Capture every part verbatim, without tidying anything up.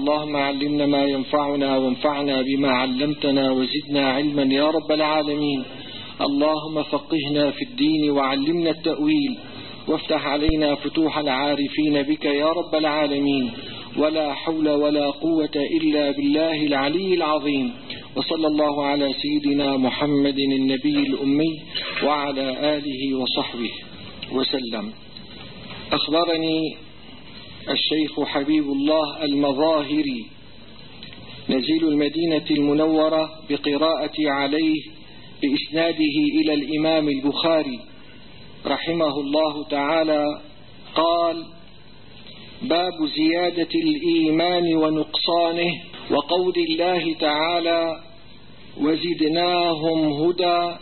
اللهم علمنا ما ينفعنا وانفعنا بما علمتنا وزدنا علما يا رب العالمين. اللهم فقهنا في الدين وعلمنا التأويل وافتح علينا فتوح العارفين بك يا رب العالمين. ولا حول ولا قوة إلا بالله العلي العظيم. وصلى الله على سيدنا محمد النبي الأمي وعلى آله وصحبه وسلم. أخبرني الشيخ حبيب الله المظاهري نزيل المدينة المنورة بقراءتي عليه بإسناده إلى الإمام البخاري رحمه الله تعالى قال: باب زيادة الإيمان ونقصانه، وقول الله تعالى: وزدناهم هدى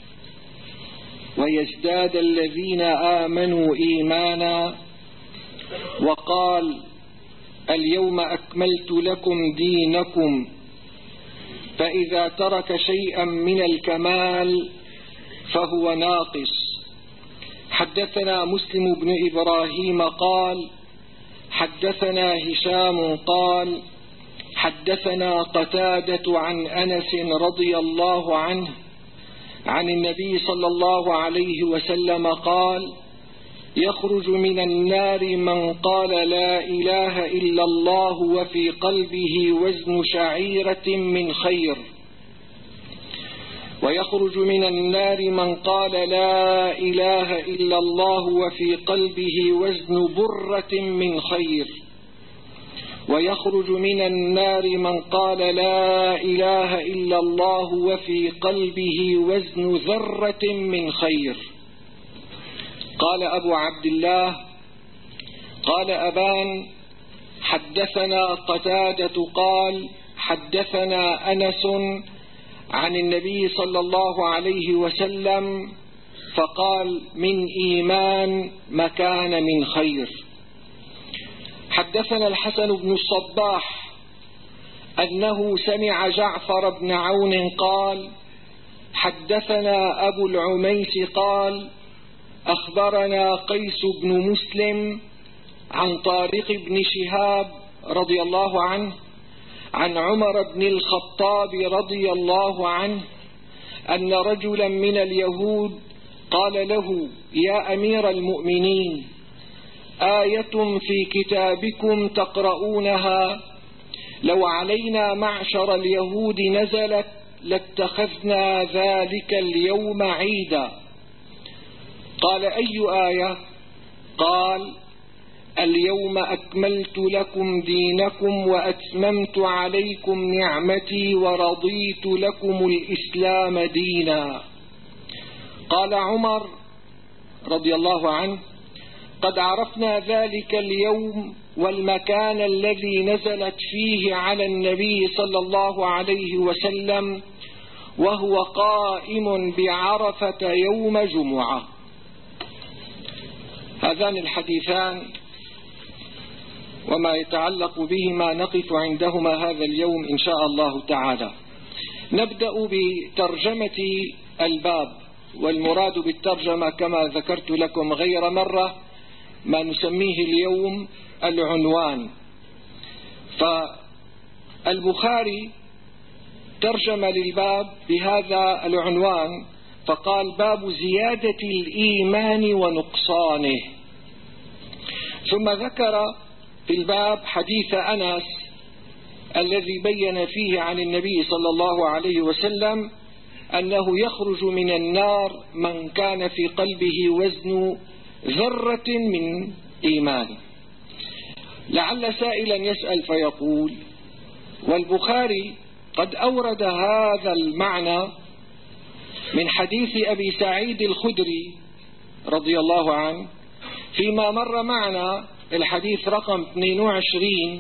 ويزداد الذين آمنوا إيمانا. وقال: اليوم أكملت لكم دينكم. فإذا ترك شيئا من الكمال فهو ناقص. حدثنا مسلم بن إبراهيم قال: حدثنا هشام قال: حدثنا قتادة عن أنس رضي الله عنه عن النبي صلى الله عليه وسلم قال: يخرج من النار من قال لا إله إلا الله وفي قلبه وزن شعيرة من خير، ويخرج من النار من قال لا إله إلا الله وفي قلبه وزن برة من خير، ويخرج من النار من قال لا إله إلا الله وفي قلبه وزن ذرة من خير. قال أبو عبد الله: قال أبان: حدثنا قتادة قال: حدثنا أنس عن النبي صلى الله عليه وسلم فقال: من إيمان مكان من خير. حدثنا الحسن بن الصباح أنه سمع جعفر بن عون قال: حدثنا أبو العميس قال: أخبرنا قيس بن مسلم عن طارق بن شهاب رضي الله عنه عن عمر بن الخطاب رضي الله عنه أن رجلا من اليهود قال له: يا أمير المؤمنين، آية في كتابكم تقرؤونها لو علينا معشر اليهود نزلت لاتخذنا ذلك اليوم عيدا. قال: أي آية؟ قال: اليوم أكملت لكم دينكم وأتممت عليكم نعمتي ورضيت لكم الإسلام دينا. قال عمر رضي الله عنه: قد عرفنا ذلك اليوم والمكان الذي نزلت فيه على النبي صلى الله عليه وسلم وهو قائم بعرفة يوم جمعة. هذان الحديثان وما يتعلق بهما نقف عندهما هذا اليوم إن شاء الله تعالى. نبدأ بترجمة الباب، والمراد بالترجمة كما ذكرت لكم غير مرة ما نسميه اليوم العنوان. فالبخاري ترجم للباب بهذا العنوان فقال: باب زيادة الإيمان ونقصانه. ثم ذكر في الباب حديث أنس الذي بين فيه عن النبي صلى الله عليه وسلم أنه يخرج من النار من كان في قلبه وزن ذرة من إيمان. لعل سائلا يسأل فيقول: والبخاري قد أورد هذا المعنى من حديث أبي سعيد الخدري رضي الله عنه فيما مر معنا الحديث رقم اثنين وعشرين.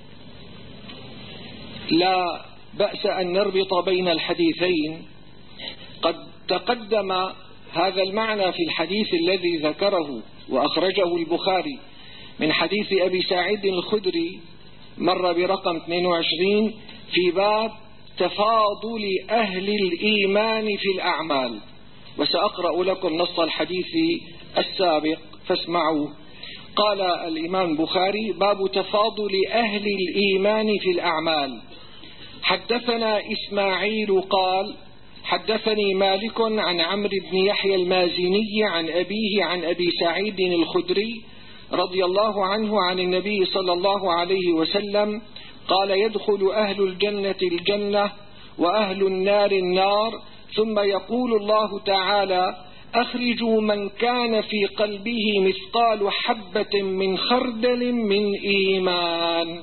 لا بأس أن نربط بين الحديثين. قد تقدم هذا المعنى في الحديث الذي ذكره وأخرجه البخاري من حديث أبي سعيد الخدري، مر برقم اثنين وعشرين في باب تفاضل أهل الإيمان في الأعمال، وسأقرأ لكم نص الحديث السابق فاسمعوا. قال الإمام البخاري: باب تفاضل أهل الإيمان في الأعمال. حدثنا إسماعيل قال: حدثني مالك عن عمرو بن يحيى المازني عن أبيه عن أبي سعيد الخدري رضي الله عنه عن النبي صلى الله عليه وسلم قال: يدخل أهل الجنة الجنة وأهل النار النار، ثم يقول الله تعالى: أخرجوا من كان في قلبه مثقال حبة من خردل من إيمان.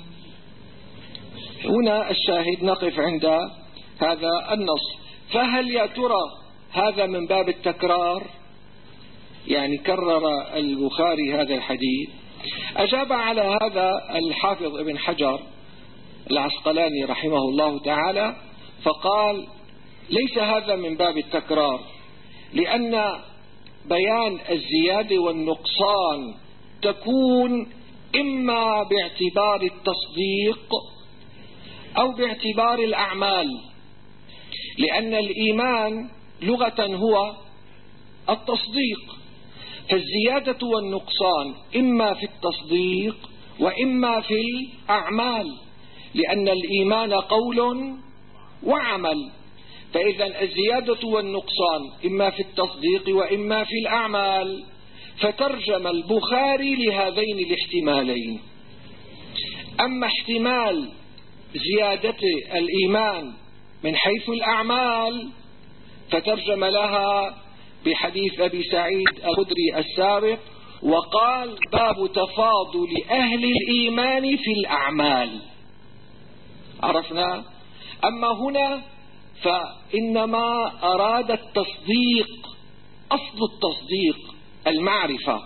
هنا الشاهد نقف عند هذا النص. فهل يا ترى هذا من باب التكرار؟ يعني كرر البخاري هذا الحديث؟ أجاب على هذا الحافظ ابن حجر العسقلاني رحمه الله تعالى فقال: ليس هذا من باب التكرار، لأن بيان الزيادة والنقصان تكون إما باعتبار التصديق أو باعتبار الأعمال، لأن الإيمان لغة هو التصديق، فالزيادة والنقصان إما في التصديق وإما في الأعمال، لأن الإيمان قول وعمل، فإذا الزيادة والنقصان إما في التصديق وإما في الأعمال. فترجم البخاري لهذين الاحتمالين. أما احتمال زيادة الإيمان من حيث الأعمال فترجم لها بحديث أبي سعيد الخدري السابق وقال: باب تفاضل أهل الإيمان في الأعمال. عرفنا؟ أما هنا فإنما أراد التصديق، أصل التصديق المعرفة،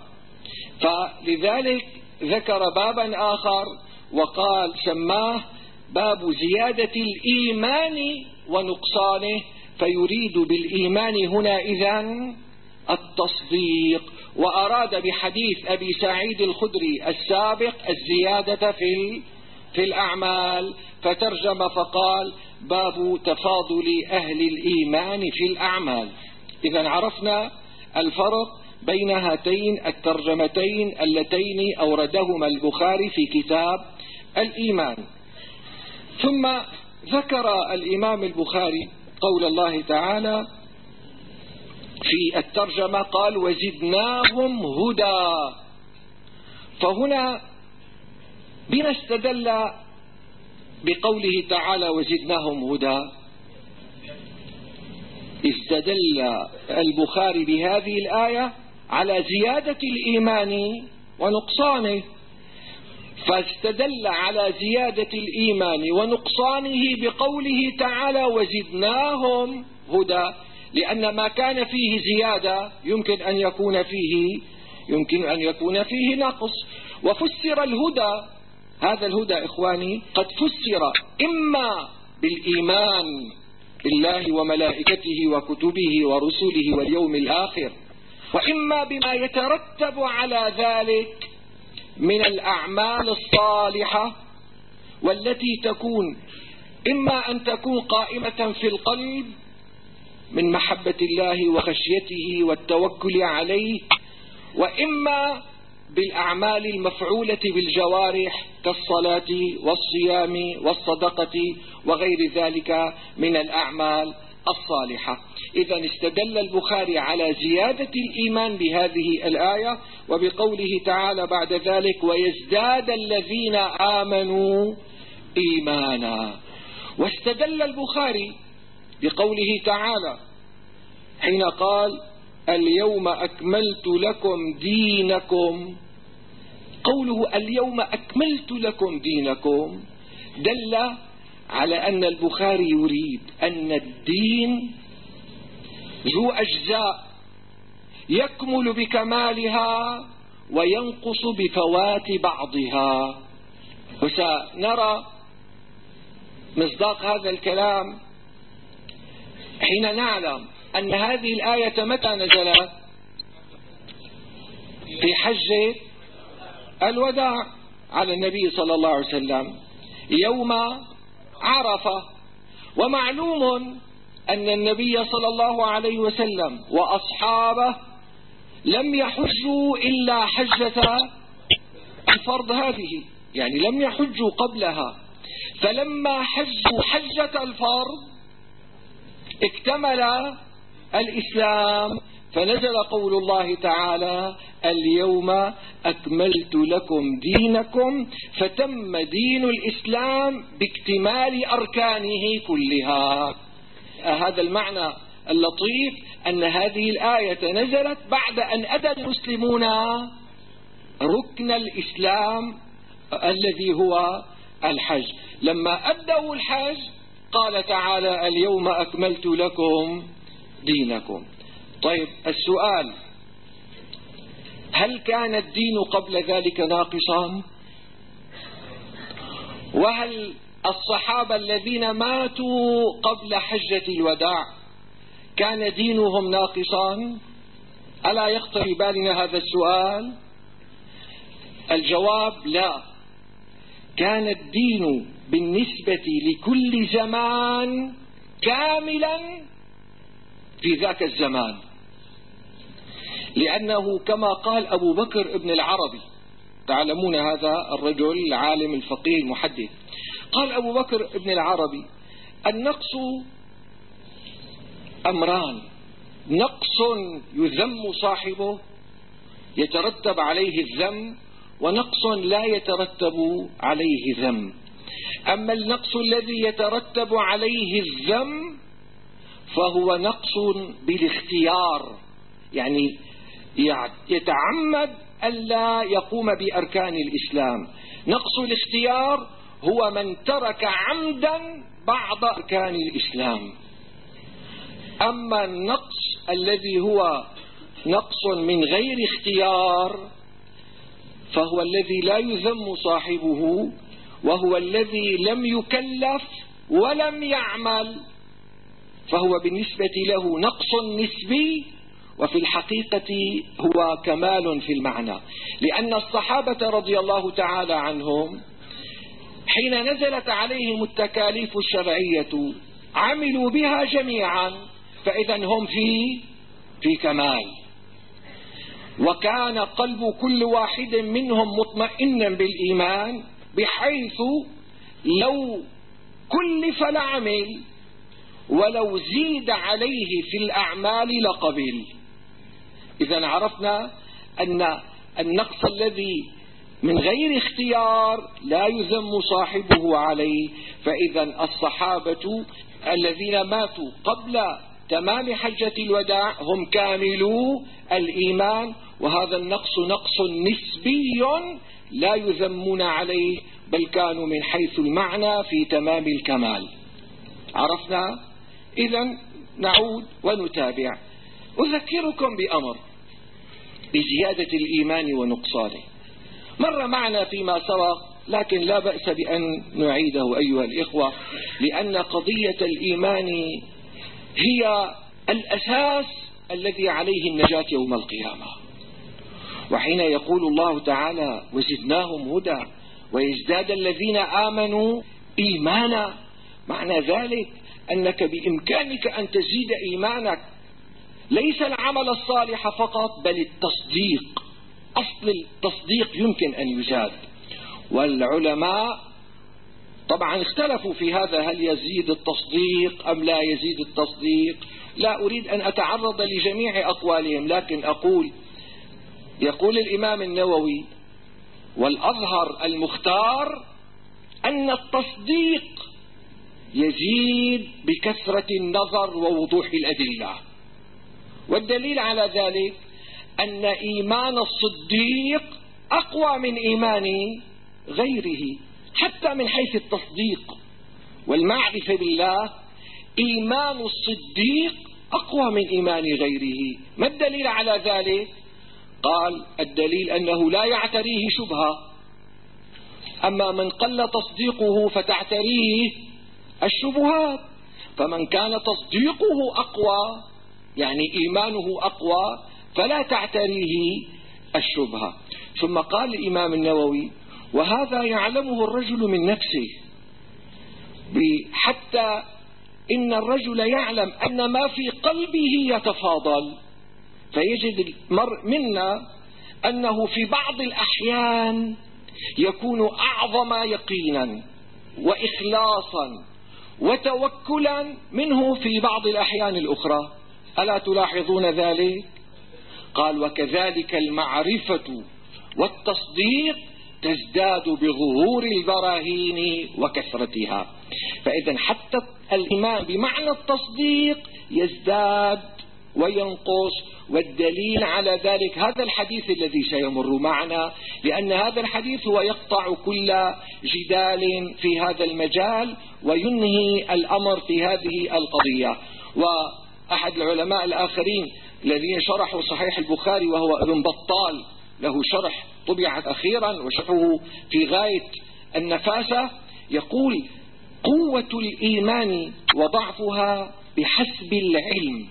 فلذلك ذكر بابا آخر وقال سماه باب زيادة الإيمان ونقصانه، فيريد بالإيمان هنا إذن التصديق، وأراد بحديث أبي سعيد الخدري السابق الزيادة في في الأعمال، فترجم فقال: باب تفاضل أهل الإيمان في الأعمال. إذن عرفنا الفرق بين هاتين الترجمتين اللتين أوردهما البخاري في كتاب الإيمان. ثم ذكر الإمام البخاري قول الله تعالى في الترجمة قال: وزدناهم هدى. فهنا بما استدل بقوله تعالى وزدناهم هدى؟ استدل البخاري بهذه الآية على زيادة الإيمان ونقصانه، فاستدل على زيادة الإيمان ونقصانه بقوله تعالى وزدناهم هدى، لأن ما كان فيه زيادة يمكن أن يكون فيه يمكن أن يكون فيه نقص. وفسر الهدى، هذا الهدى إخواني قد فسر إما بالإيمان بالله وملائكته وكتبه ورسله واليوم الآخر، وإما بما يترتب على ذلك من الأعمال الصالحة، والتي تكون إما أن تكون قائمة في القلب من محبة الله وخشيته والتوكل عليه، وإما بالأعمال المفعولة بالجوارح كالصلاة والصيام والصدقة وغير ذلك من الأعمال الصالحة. إذن استدل البخاري على زيادة الإيمان بهذه الآية وبقوله تعالى بعد ذلك ويزداد الذين آمنوا إيمانا. واستدل البخاري بقوله تعالى حين قال اليوم أكملت لكم دينكم، قوله اليوم أكملت لكم دينكم دل على أن البخاري يريد أن الدين ذو أجزاء يكمل بكمالها وينقص بفوات بعضها. وسنرى مصداق هذا الكلام حين نعلم أن هذه الآية متى نزلت؟ في حجة الوداع على النبي صلى الله عليه وسلم يوم عرفة. ومعلوم أن النبي صلى الله عليه وسلم وأصحابه لم يحجوا إلا حجة الفرض هذه، يعني لم يحجوا قبلها، فلما حجوا حجة الفرض اكتمل الإسلام، فنزل قول الله تعالى: اليوم أكملت لكم دينكم، فتم دين الإسلام باكتمال أركانه كلها. هذا المعنى اللطيف أن هذه الآية نزلت بعد أن أدى المسلمون ركن الإسلام الذي هو الحج. لما أدوا الحج قال تعالى: اليوم أكملت لكم دينكم. طيب السؤال: هل كان الدين قبل ذلك ناقصا؟ وهل الصحابة الذين ماتوا قبل حجة الوداع كان دينهم ناقصا؟ ألا يخطر بالنا هذا السؤال؟ الجواب: لا، كان الدين بالنسبة لكل زمان كاملا في ذاك الزمان، لأنه كما قال أبو بكر ابن العربي، تعلمون هذا الرجل العالم الفقيه المحدث، قال أبو بكر ابن العربي: النقص أمران، نقص يذم صاحبه يترتب عليه الذم، ونقص لا يترتب عليه ذم. أما النقص الذي يترتب عليه الذم فهو نقص بالاختيار، يعني يتعمد ألا يقوم بأركان الإسلام. نقص الاختيار هو من ترك عمدا بعض أركان الإسلام. أما النقص الذي هو نقص من غير اختيار فهو الذي لا يذم صاحبه، وهو الذي لم يكلف ولم يعمل، فهو بالنسبة له نقص نسبي، وفي الحقيقة هو كمال في المعنى. لأن الصحابة رضي الله تعالى عنهم حين نزلت عليهم التكاليف الشرعية عملوا بها جميعا، فإذا هم في في كمال، وكان قلب كل واحد منهم مطمئنا بالإيمان، بحيث لو كلف العمل ولو زيد عليه في الأعمال لقبل. إذا عرفنا أن النقص الذي من غير اختيار لا يذم صاحبه عليه. فإذا الصحابة الذين ماتوا قبل تمام حجة الوداع هم كاملو الإيمان، وهذا النقص نقص نسبي لا يذمون عليه، بل كانوا من حيث المعنى في تمام الكمال. عرفنا؟ إذن نعود ونتابع. أذكركم بأمر بزيادة الإيمان ونقصانه، مر معنا فيما سبق، لكن لا بأس بأن نعيده أيها الإخوة، لأن قضية الإيمان هي الأساس الذي عليه النجاة يوم القيامة. وحين يقول الله تعالى: وزدناهم هدى ويزداد الذين آمنوا إيمانا، معنى ذلك أنك بإمكانك أن تزيد إيمانك، ليس العمل الصالح فقط بل التصديق. أصل التصديق يمكن أن يزاد، والعلماء طبعا اختلفوا في هذا، هل يزيد التصديق أم لا يزيد التصديق. لا أريد أن أتعرض لجميع أقوالهم، لكن أقول يقول الإمام النووي: والأظهر المختار أن التصديق يزيد بكثرة النظر ووضوح الأدلة. والدليل على ذلك أن إيمان الصديق أقوى من إيمان غيره، حتى من حيث التصديق والمعرفة بالله. إيمان الصديق أقوى من إيمان غيره. ما الدليل على ذلك؟ قال: الدليل أنه لا يعتريه شبهة، أما من قل تصديقه فتعتريه الشبهات. فمن كان تصديقه أقوى، يعني إيمانه أقوى، فلا تعتريه الشبهة. ثم قال الإمام النووي: وهذا يعلمه الرجل من نفسه، حتى إن الرجل يعلم أن ما في قلبه يتفاضل، فيجد المرء منا أنه في بعض الأحيان يكون أعظم يقينا وإخلاصا وتوكلا منه في بعض الأحيان الأخرى. ألا تلاحظون ذلك؟ قال وكذلك المعرفة والتصديق تزداد بظهور البراهين وكثرتها. فإذا حتى الإيمان بمعنى التصديق يزداد وينقص، والدليل على ذلك هذا الحديث الذي سيمر معنا، لأن هذا الحديث هو يقطع كل جدال في هذا المجال وينهي الأمر في هذه القضية. وأحد العلماء الآخرين الذين شرحوا صحيح البخاري وهو ابن بطال، له شرح طبعت أخيرا وشرحه في غاية النفاسة، يقول قوة الإيمان وضعفها بحسب العلم،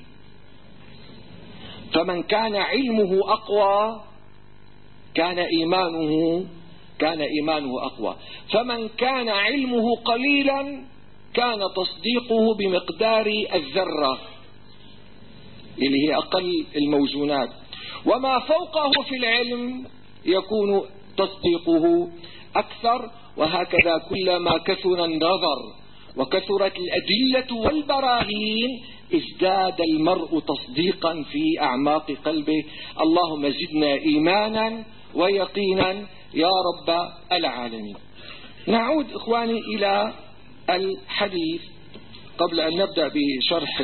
فمن كان علمه أقوى كان إيمانه كان إيمانه أقوى، فمن كان علمه قليلا كان تصديقه بمقدار الذرة اللي هي أقل الموزونات، وما فوقه في العلم يكون تصديقه أكثر. وهكذا كلما كثر النظر وكثرت الأدلة والبراهين ازداد المرء تصديقا في أعماق قلبه. اللهم زدنا إيمانا ويقينا يا رب العالمين. نعود إخواني إلى الحديث قبل أن نبدأ بشرح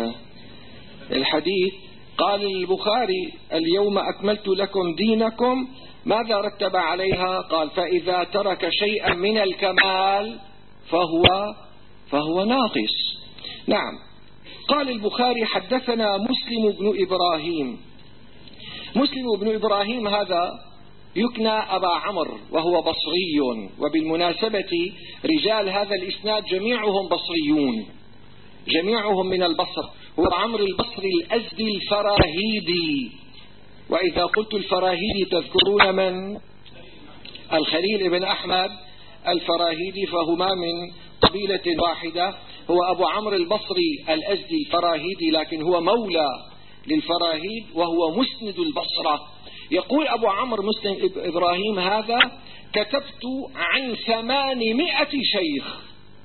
الحديث. قال البخاري اليوم أكملت لكم دينكم، ماذا رتب عليها؟ قال فإذا ترك شيئا من الكمال فهو فهو ناقص. نعم. قال البخاري حدثنا مسلم بن إبراهيم. مسلم بن إبراهيم هذا يكنى أبا عمرو وهو بصري، وبالمناسبة رجال هذا الإسناد جميعهم بصريون، جميعهم من البصر. هو عمرو البصري الأزدي الفراهيدي. وإذا قلت الفراهيدي تذكرون من؟ الخليل بن أحمد الفراهيدي، فهما من قبيلة واحدة. هو أبو عمرو البصري الأزدي الفراهيدي، لكن هو مولى للفراهيد وهو مسند البصرة. يقول أبو عمرو مسلم إبراهيم هذا كتبت عن ثمانمائة شيخ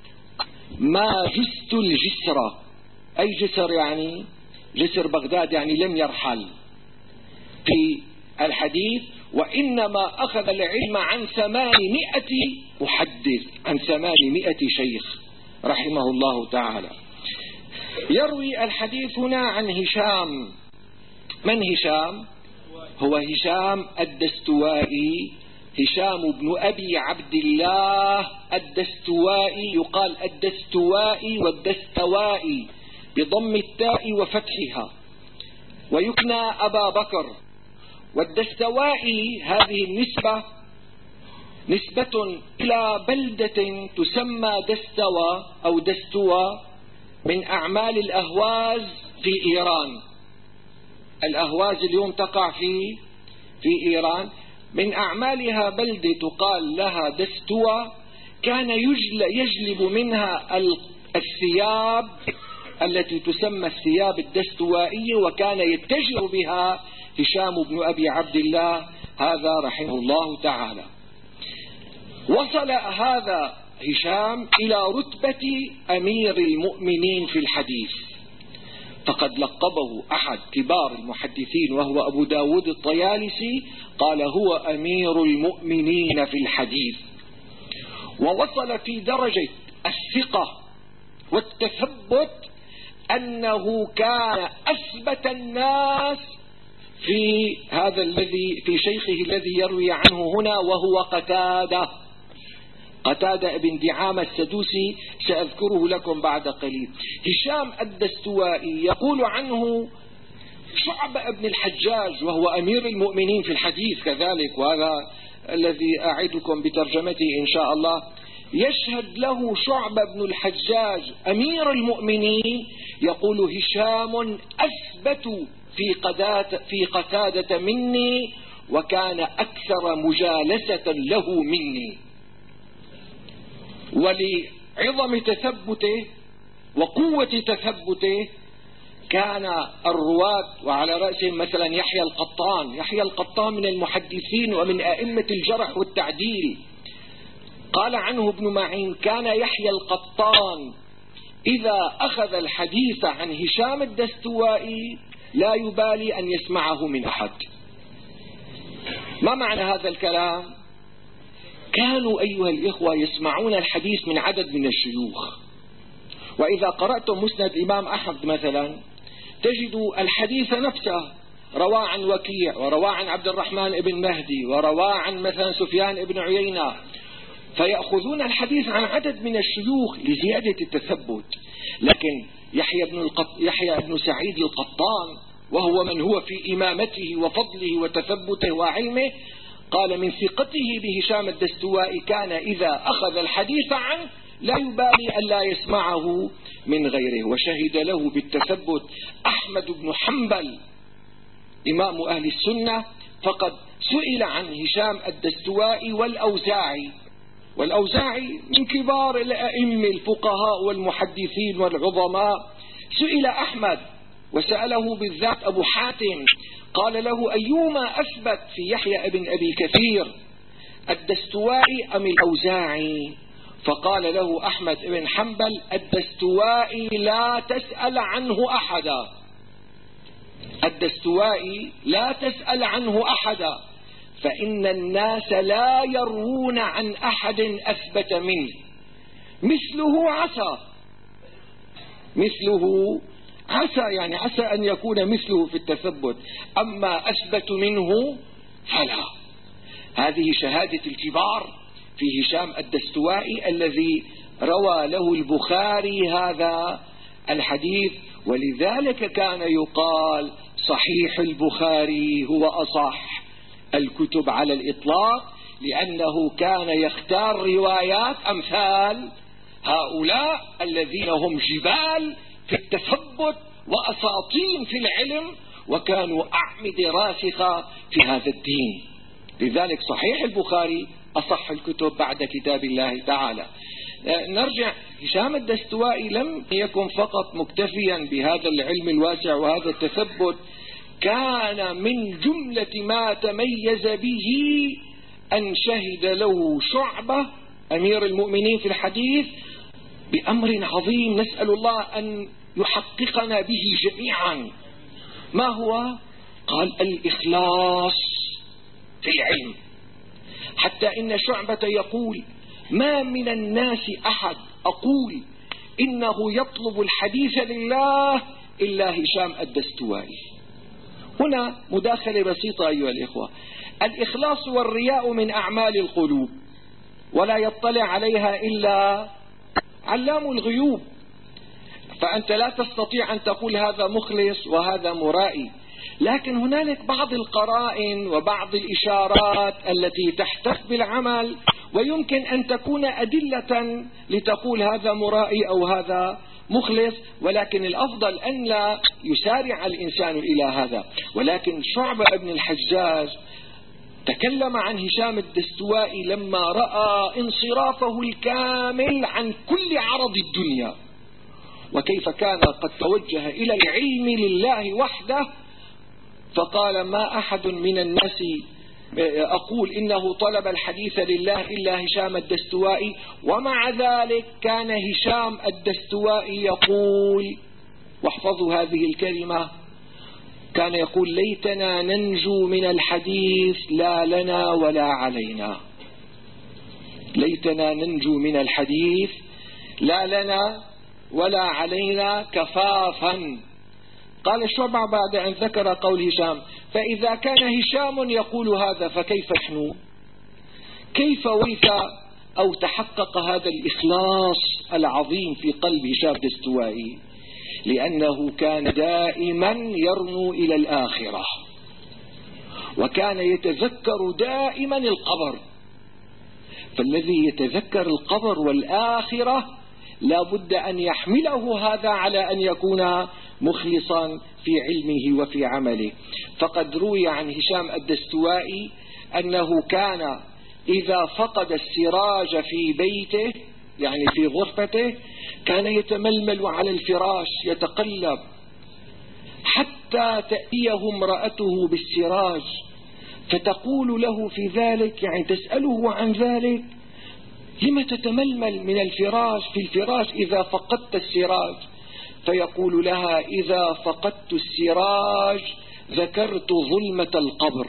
ما جست الجسر. أي جسر؟ يعني جسر بغداد، يعني لم يرحل في الحديث، وإنما أخذ العلم عن ثمانمائة محدث، عن ثمانمائة شيخ رحمه الله تعالى. يروي الحديث هنا عن هشام. من هشام؟ هو هشام الدستوائي، هشام بن أبي عبد الله الدستوائي، يقال الدستوائي والدستوائي بضم التاء وفتحها، ويكنى أبا بكر. والدستوائي هذه النسبة نسبة إلى بلدة تسمى دستوى أو دستوى من أعمال الأهواز في إيران. الأهواز اليوم تقع في في إيران، من أعمالها بلدة تقال لها دستوى، كان يجلب منها الثياب التي تسمى الثياب الدستوائية، وكان يتجر بها هشام بن أبي عبد الله هذا رحمه الله تعالى. وصل هذا هشام إلى رتبة أمير المؤمنين في الحديث، فقد لقبه أحد كبار المحدثين وهو أبو داود الطيالسي، قال هو أمير المؤمنين في الحديث. ووصل في درجة الثقة والتثبت أنه كان أثبت الناس في هذا الذي في شيخه الذي يروي عنه هنا، وهو قتادة قتادة ابن دعامة السدوسي، سأذكره لكم بعد قليل. هشام الدستوائي يقول عنه شعبة ابن الحجاج وهو أمير المؤمنين في الحديث كذلك، وهذا الذي أعدكم بترجمته إن شاء الله. يشهد له شعبة بن الحجاج أمير المؤمنين، يقول هشام أثبت في قتادة في قتادة مني، وكان أكثر مجالسة له مني. ولعظم تثبته وقوة تثبته كان الرواة وعلى رأسهم مثلا يحيى القطان. يحيى القطان من المحدثين ومن أئمة الجرح والتعديل. قال عنه ابن معين: كان يحيى القطان إذا أخذ الحديث عن هشام الدستوائي لا يبالي أن يسمعه من أحد. ما معنى هذا الكلام؟ كانوا أيها الإخوة يسمعون الحديث من عدد من الشيوخ. وإذا قرأتم مسند الإمام أحمد مثلا تجدوا الحديث نفسه روى عن وكيع، وروى عن عبد الرحمن بن مهدي، وروى عن مثلا سفيان بن عيينة، فيأخذون الحديث عن عدد من الشيوخ لزيادة التثبت. لكن يحيى بن, القط... يحيى بن سعيد القطان، وهو من هو في إمامته وفضله وتثبته وعلمه، قال من ثقته بهشام الدستوائي كان إذا أخذ الحديث عنه لا يبالي أن لا يسمعه من غيره. وشهد له بالتثبت أحمد بن حنبل إمام أهل السنة، فقد سئل عن هشام الدستوائي والأوزاعي. والأوزاعي من كبار الأئمة الفقهاء والمحدثين والعظماء. سئل أحمد وسأله بالذات أبو حاتم، قال له: أيما أثبت في يحيى ابن أبي كثير، الدستوائي أم الأوزاعي؟ فقال له أحمد بن حنبل: الدستوائي لا تسأل عنه أحدا، الدستوائي لا تسأل عنه أحدا، فإن الناس لا يروون عن أحد أثبت منه، مثله عسى، مثله عسى يعني عسى أن يكون مثله في التثبت، أما أثبت منه فلا. هذه شهادة الكبار في هشام الدستوائي الذي روى له البخاري هذا الحديث. ولذلك كان يقال صحيح البخاري هو أصح الكتب على الإطلاق، لأنه كان يختار روايات أمثال هؤلاء الذين هم جبال في التثبت وأساطين في العلم، وكانوا أعمدة راسخة في هذا الدين. لذلك صحيح البخاري أصح الكتب بعد كتاب الله تعالى. نرجع، هشام الدستوائي لم يكن فقط مكتفيا بهذا العلم الواسع وهذا التثبت، كان من جملة ما تميز به أن شهد له شعبة أمير المؤمنين في الحديث بأمر عظيم نسأل الله أن يحققنا به جميعا. ما هو؟ قال: الإخلاص في العلم. حتى إن شعبة يقول: ما من الناس أحد أقول إنه يطلب الحديث لله إلا هشام الدستوائي. هنا مداخلة بسيطة أيها الإخوة. الإخلاص والرياء من أعمال القلوب، ولا يطلع عليها إلا علام الغيوب، فأنت لا تستطيع أن تقول هذا مخلص وهذا مرائي. لكن هنالك بعض القرائن وبعض الإشارات التي تحتف بالعمل، ويمكن أن تكون أدلة لتقول هذا مرائي أو هذا مخلص، ولكن الأفضل أن لا يسارع الإنسان إلى هذا. ولكن شعبة ابن الحجاج تكلم عن هشام الدستوائي لما رأى انصرافه الكامل عن كل عرض الدنيا، وكيف كان قد توجه إلى العلم لله وحده، فقال: ما أحد من الناس أقول إنه طلب الحديث لله إلا هشام الدستوائي. ومع ذلك كان هشام الدستوائي يقول، واحفظوا هذه الكلمة، كان يقول: ليتنا ننجو من الحديث لا لنا ولا علينا، ليتنا ننجو من الحديث لا لنا ولا علينا كفافا. قال شعبة بعد أن ذكر قول هشام: فإذا كان هشام يقول هذا فكيف نحن؟ كيف ورث أو تحقق هذا الإخلاص العظيم في قلب هشام الدستوائي؟ لأنه كان دائما يرنو إلى الآخرة، وكان يتذكر دائما القبر. فالذي يتذكر القبر والآخرة لا بد أن يحمله هذا على أن يكون مخلصا في علمه وفي عمله. فقد روي عن هشام الدستوائي أنه كان إذا فقد السراج في بيته، يعني في غرفته، كان يتململ على الفراش يتقلب حتى تأتيه امرأته بالسراج فتقول له في ذلك، يعني تسأله عن ذلك، لم تتململ من الفراش في الفراش إذا فقدت السراج؟ فيقول لها: إذا فقدت السراج ذكرت ظلمة القبر.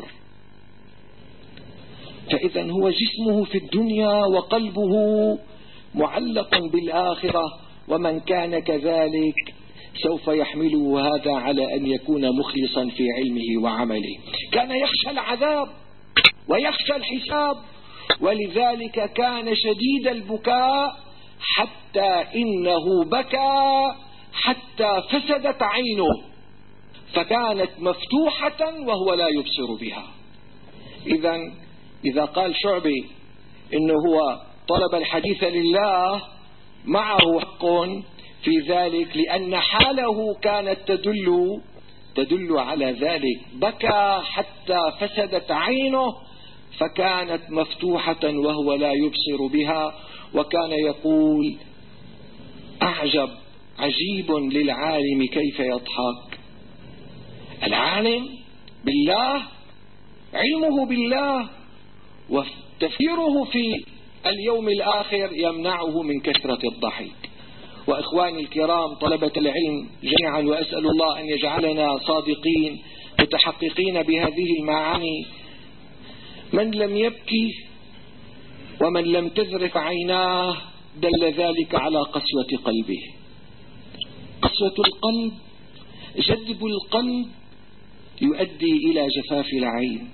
فإذا هو جسمه في الدنيا وقلبه معلق بالآخرة، ومن كان كذلك سوف يحمله هذا على أن يكون مخلصا في علمه وعمله. كان يخشى العذاب ويخشى الحساب، ولذلك كان شديد البكاء، حتى إنه بكى حتى فسدت عينه فكانت مفتوحة وهو لا يبصر بها. إذا إذا قال شعبي إنه هو طلب الحديث لله، معه حق في ذلك، لأن حاله كانت تدل تدل على ذلك. بكى حتى فسدت عينه فكانت مفتوحة وهو لا يبصر بها. وكان يقول: أعجب عجيب للعالم كيف يضحك. العالم بالله، علمه بالله وتفكيره في اليوم الآخر يمنعه من كثرة الضحك. وإخواني الكرام طلبة العلم جميعا، وأسأل الله أن يجعلنا صادقين متحققين بهذه المعاني: من لم يبكي ومن لم تذرف عيناه دل ذلك على قسوة قلبه. قسوة القلب، جذب القلب يؤدي إلى جفاف العين.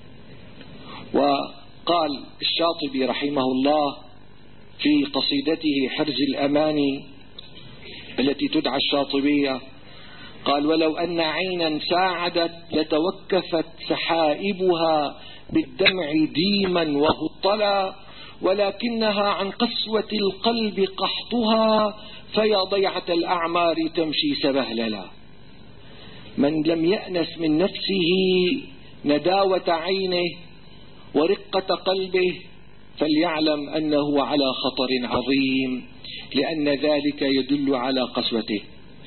وقال الشاطبي رحمه الله في قصيدته حرز الأماني التي تدعى الشاطبية، قال: ولو أن عينا ساعدت لتوكفت سحائبها بالدمع ديما وهطلا، ولكنها عن قسوة القلب قحطها فيا ضيعة الأعمار تمشي سبهللا. من لم يأنس من نفسه نداوة عينه ورقة قلبه فليعلم أنه على خطر عظيم، لأن ذلك يدل على قسوته.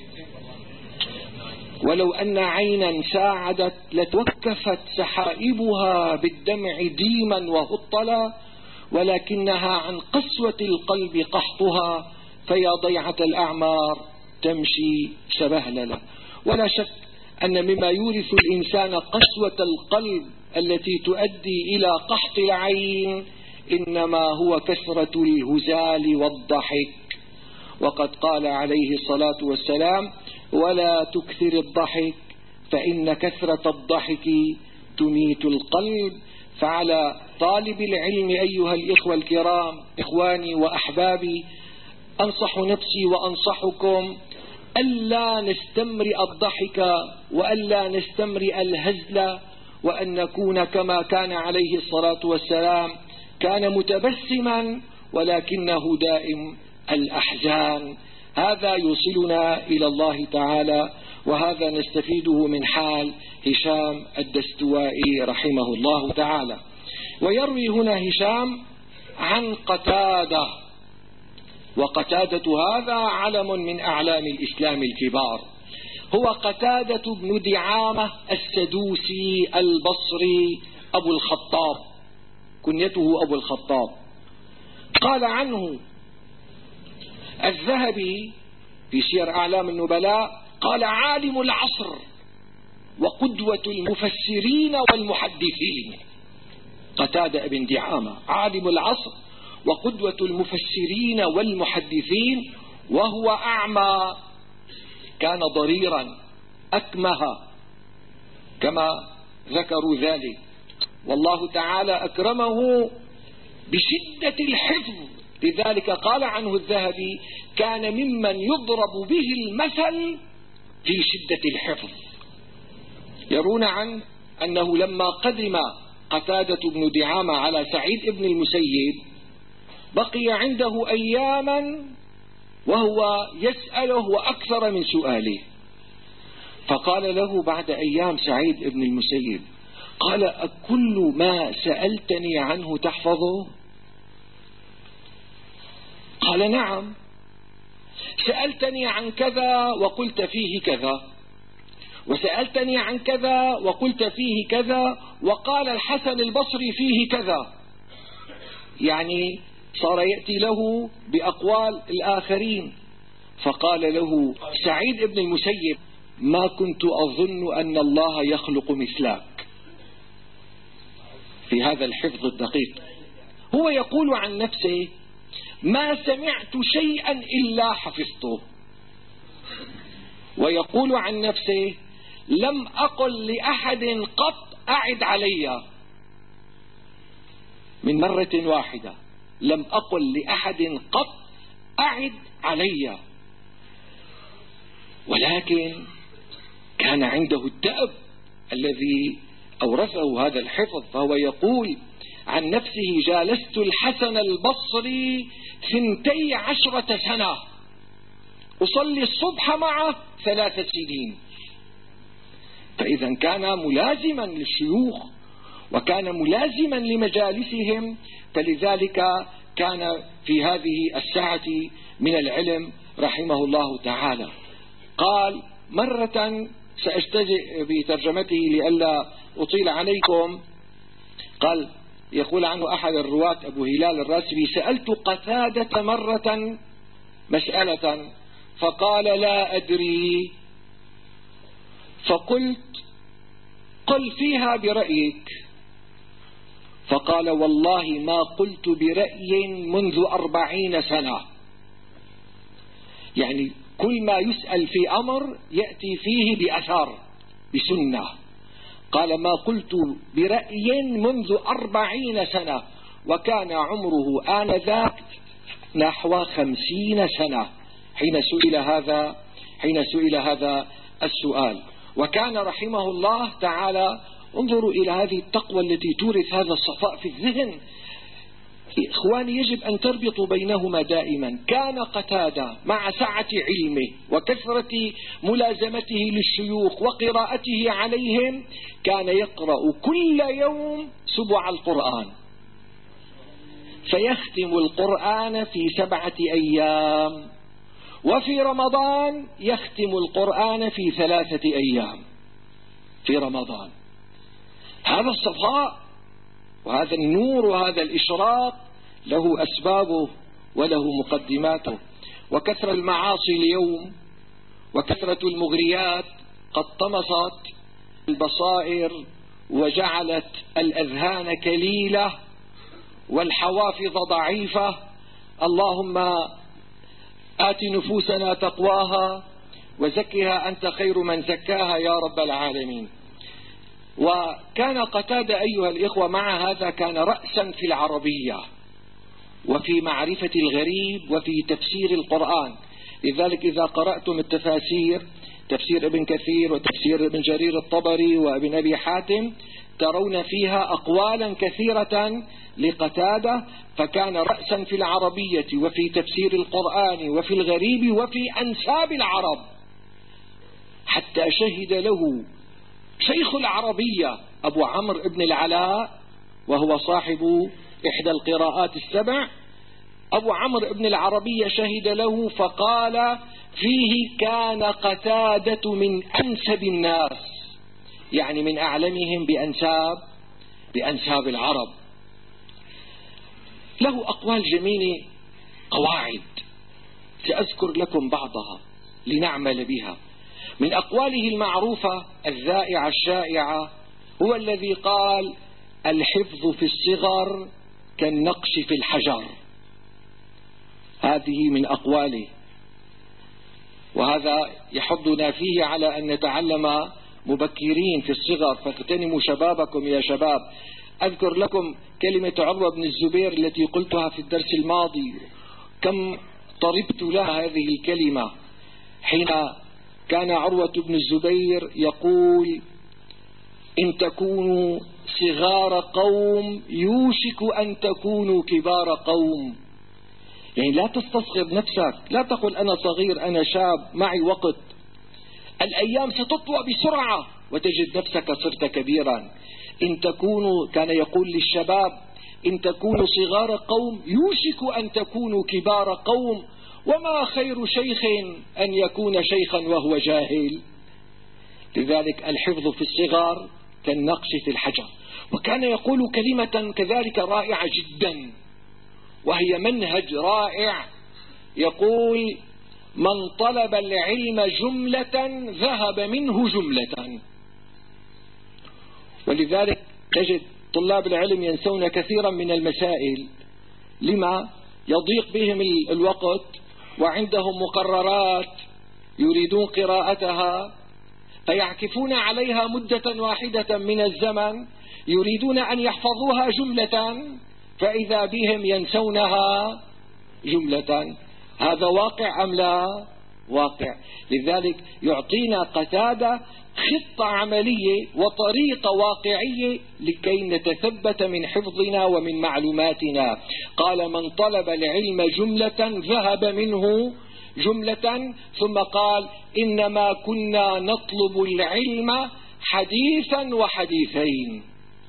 ولو أن عينا ساعدت لتوكفت سحائبها بالدمع ديما وهطلا، ولكنها عن قسوة القلب قحطها فيا ضيعة الأعمار تمشي سبهللا. ولا شك أن مما يورث الإنسان قسوة القلب التي تؤدي إلى قحط العين إنما هو كثرة الهزال والضحك. وقد قال عليه الصلاة والسلام: ولا تكثر الضحك فإن كثرة الضحك تميت القلب. فعلى طالب العلم أيها الإخوة الكرام، إخواني وأحبابي، أنصح نفسي وأنصحكم ألا نستمرئ الضحك وألا نستمرئ الهزل، وأن نكون كما كان عليه الصلاة والسلام، كان متبسما ولكنه دائم الأحزان. هذا يوصلنا إلى الله تعالى، وهذا نستفيده من حال هشام الدستوائي رحمه الله تعالى. ويروي هنا هشام عن قتادة، وقتادة هذا علم من أعلام الإسلام الكبار، هو قتادة بن دعامة السدوسي البصري أبو الخطاب، كنيته أبو الخطاب. قال عنه الذهبي في سير أعلام النبلاء، قال: عالم العصر وقدوة المفسرين والمحدثين. قتادة بن دعامة عالم العصر وقدوة المفسرين والمحدثين، وهو أعمى، كان ضريرا أكمه كما ذكروا ذلك، والله تعالى أكرمه بشدة الحفظ. لذلك قال عنه الذهبي: كان ممن يضرب به المثل في شدة الحفظ. يرون عن أنه لما قدم قتادة بن دعامة على سعيد بن المسيب بقي عنده أياما وهو يسأله وأكثر من سؤاله، فقال له بعد أيام سعيد بن المسيب، قال: أكل ما سألتني عنه تحفظه؟ قال: نعم، سألتني عن كذا وقلت فيه كذا، وسألتني عن كذا وقلت فيه كذا، وقال الحسن البصري فيه كذا. يعني صار يأتي له بأقوال الآخرين. فقال له سعيد بن المسيب: ما كنت أظن أن الله يخلق مثلك في هذا الحفظ الدقيق. هو يقول عن نفسه: ما سمعت شيئا إلا حفظته. ويقول عن نفسه: لم أقل لأحد قط أعد علي، من مرة واحدة لم أقل لأحد قط أعد علي. ولكن كان عنده الدأب الذي أورثه هذا الحفظ. فهو يقول عن نفسه: جالست الحسن البصري ثنتي عشرة سنة أصلي الصبح معه ثلاث سنين. فإذا كان ملازما للشيوخ وكان ملازما لمجالسهم، فلذلك كان في هذه السعة من العلم رحمه الله تعالى. قال مرة، سأجتزئ بترجمته لئلا أطيل عليكم، قال يقول عنه أحد الرواة أبو هلال الراسبي: سألت قتادة مرة مسألة فقال: لا أدري. فقلت: قل فيها برأيك. فقال: والله ما قلت برأي منذ أربعين سنة. يعني كل ما يسأل في أمر يأتي فيه بأثار بسنة. قال: ما قلت برأي منذ أربعين سنة، وكان عمره آنذاك نحو خمسين سنة حين سئل هذا حين سئل هذا السؤال. وكان رحمه الله تعالى، انظروا إلى هذه التقوى التي تورث هذا الصفاء في الذهن. إخواني، يجب أن تربطوا بينهما دائما. كان قتادة مع سعة علمه وكثرة ملازمته للشيوخ وقراءته عليهم كان يقرأ كل يوم سبع القرآن، فيختم القرآن في سبعة أيام، وفي رمضان يختم القرآن في ثلاثة أيام في رمضان. هذا الصفاء وهذا النور وهذا الإشراق له أسبابه وله مقدماته. وكثرة المعاصي اليوم وكثرة المغريات قد طمست البصائر وجعلت الأذهان كليلة والحوافظ ضعيفة. اللهم آت نفوسنا تقواها وزكها أنت خير من زكاها يا رب العالمين. وكان قتادة أيها الإخوة مع هذا كان رأسا في العربية وفي معرفة الغريب وفي تفسير القرآن. لذلك إذا قرأتم التفاسير، تفسير ابن كثير وتفسير ابن جرير الطبري وابن أبي حاتم، ترون فيها أقوالا كثيرة لقتادة. فكان رأسا في العربية وفي تفسير القرآن وفي الغريب وفي أنساب العرب، حتى شهد له شيخ العربية أبو عمرو بن العلاء، وهو صاحب إحدى القراءات السبع. أبو عمرو بن العربية شهد له فقال فيه: كان قتادة من أنسب الناس، يعني من أعلمهم بأنساب بأنساب العرب. له أقوال جميلة، قواعد سأذكر لكم بعضها لنعمل بها. من أقواله المعروفة الذائعة الشائعة هو الذي قال: الحفظ في الصغر كالنقش في الحجر. هذه من أقواله، وهذا يحضنا فيه على أن نتعلم مبكرين في الصغر، فاغتنموا شبابكم يا شباب. أذكر لكم كلمة عروة بن الزبير التي قلتها في الدرس الماضي، كم طربت لها هذه الكلمة، حين كان عروة بن الزبير يقول: إن تكونوا صغار قوم يوشك أن تكونوا كبار قوم. يعني لا تستصغر نفسك، لا تقل أنا صغير أنا شاب معي وقت، الأيام ستطوى بسرعة وتجد نفسك صرت كبيرا. إن تكونوا، كان يقول للشباب: إن تكونوا صغار قوم يوشك أن تكونوا كبار قوم، وما خير شيخ أن يكون شيخا وهو جاهل. لذلك الحفظ في الصغر كالنقش في الحجر. وكان يقول كلمة كذلك رائعة جدا، وهي منهج رائع، يقول: من طلب العلم جملة ذهب منه جملة. ولذلك تجد طلاب العلم ينسون كثيرا من المسائل، لما؟ يضيق بهم الوقت وعندهم مقررات يريدون قراءتها، فيعكفون عليها مدة واحدة من الزمن، يريدون أن يحفظوها جملة، فإذا بهم ينسونها جملة. هذا واقع أم لا؟ واقع. لذلك يعطينا قتادة خطة عملية وطريقة واقعية لكي نتثبت من حفظنا ومن معلوماتنا. قال: من طلب العلم جملة ذهب منه جملة. ثم قال: إنما كنا نطلب العلم حديثا وحديثين.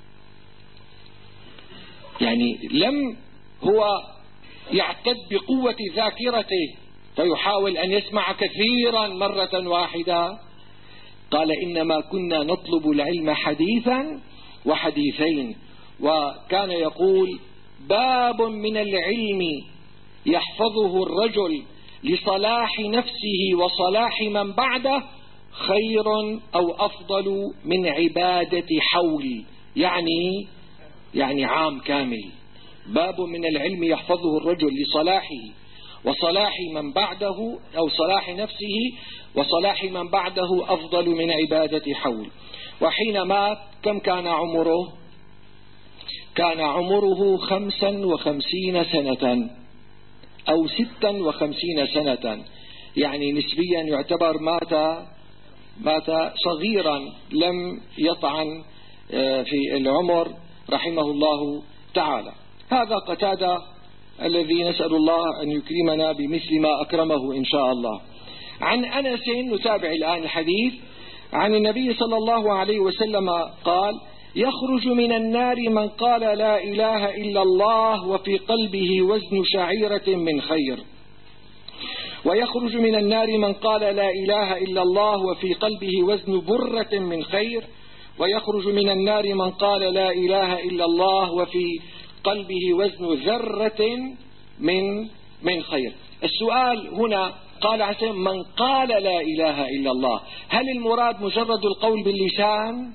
يعني لم هو يعتد بقوة ذاكرته فيحاول أن يسمع كثيرا مرة واحدة، قال: إنما كنا نطلب العلم حديثا وحديثين. وكان يقول: باب من العلم يحفظه الرجل لصلاح نفسه وصلاح من بعده خير أو أفضل من عبادة حول، يعني يعني عام كامل. باب من العلم يحفظه الرجل لصلاحه وصلاح من بعده، أو صلاح نفسه وصلاح من بعده أفضل من عبادة حول. وحين مات كم كان عمره؟ كان عمره خمسا وخمسين سنة أو ستا وخمسين سنة، يعني نسبيا يعتبر مات مات صغيرا، لم يطعن في العمر رحمه الله تعالى. هذا قتادة الذي نسأل الله أن يكرمنا بمثل ما أكرمه إن شاء الله. عن أنس، نتابع الآن الحديث. عن النبي صلى الله عليه وسلم قال: يخرج من النار من قال لا إله إلا الله وفي قلبه وزن شعيرة من خير، ويخرج من النار من قال لا إله إلا الله وفي قلبه وزن برة من خير، ويخرج من النار من قال لا إله إلا الله وفي قلبه وزن ذرة من من خير. السؤال هنا قال عسى من قال لا إله إلا الله، هل المراد مجرد القول باللسان؟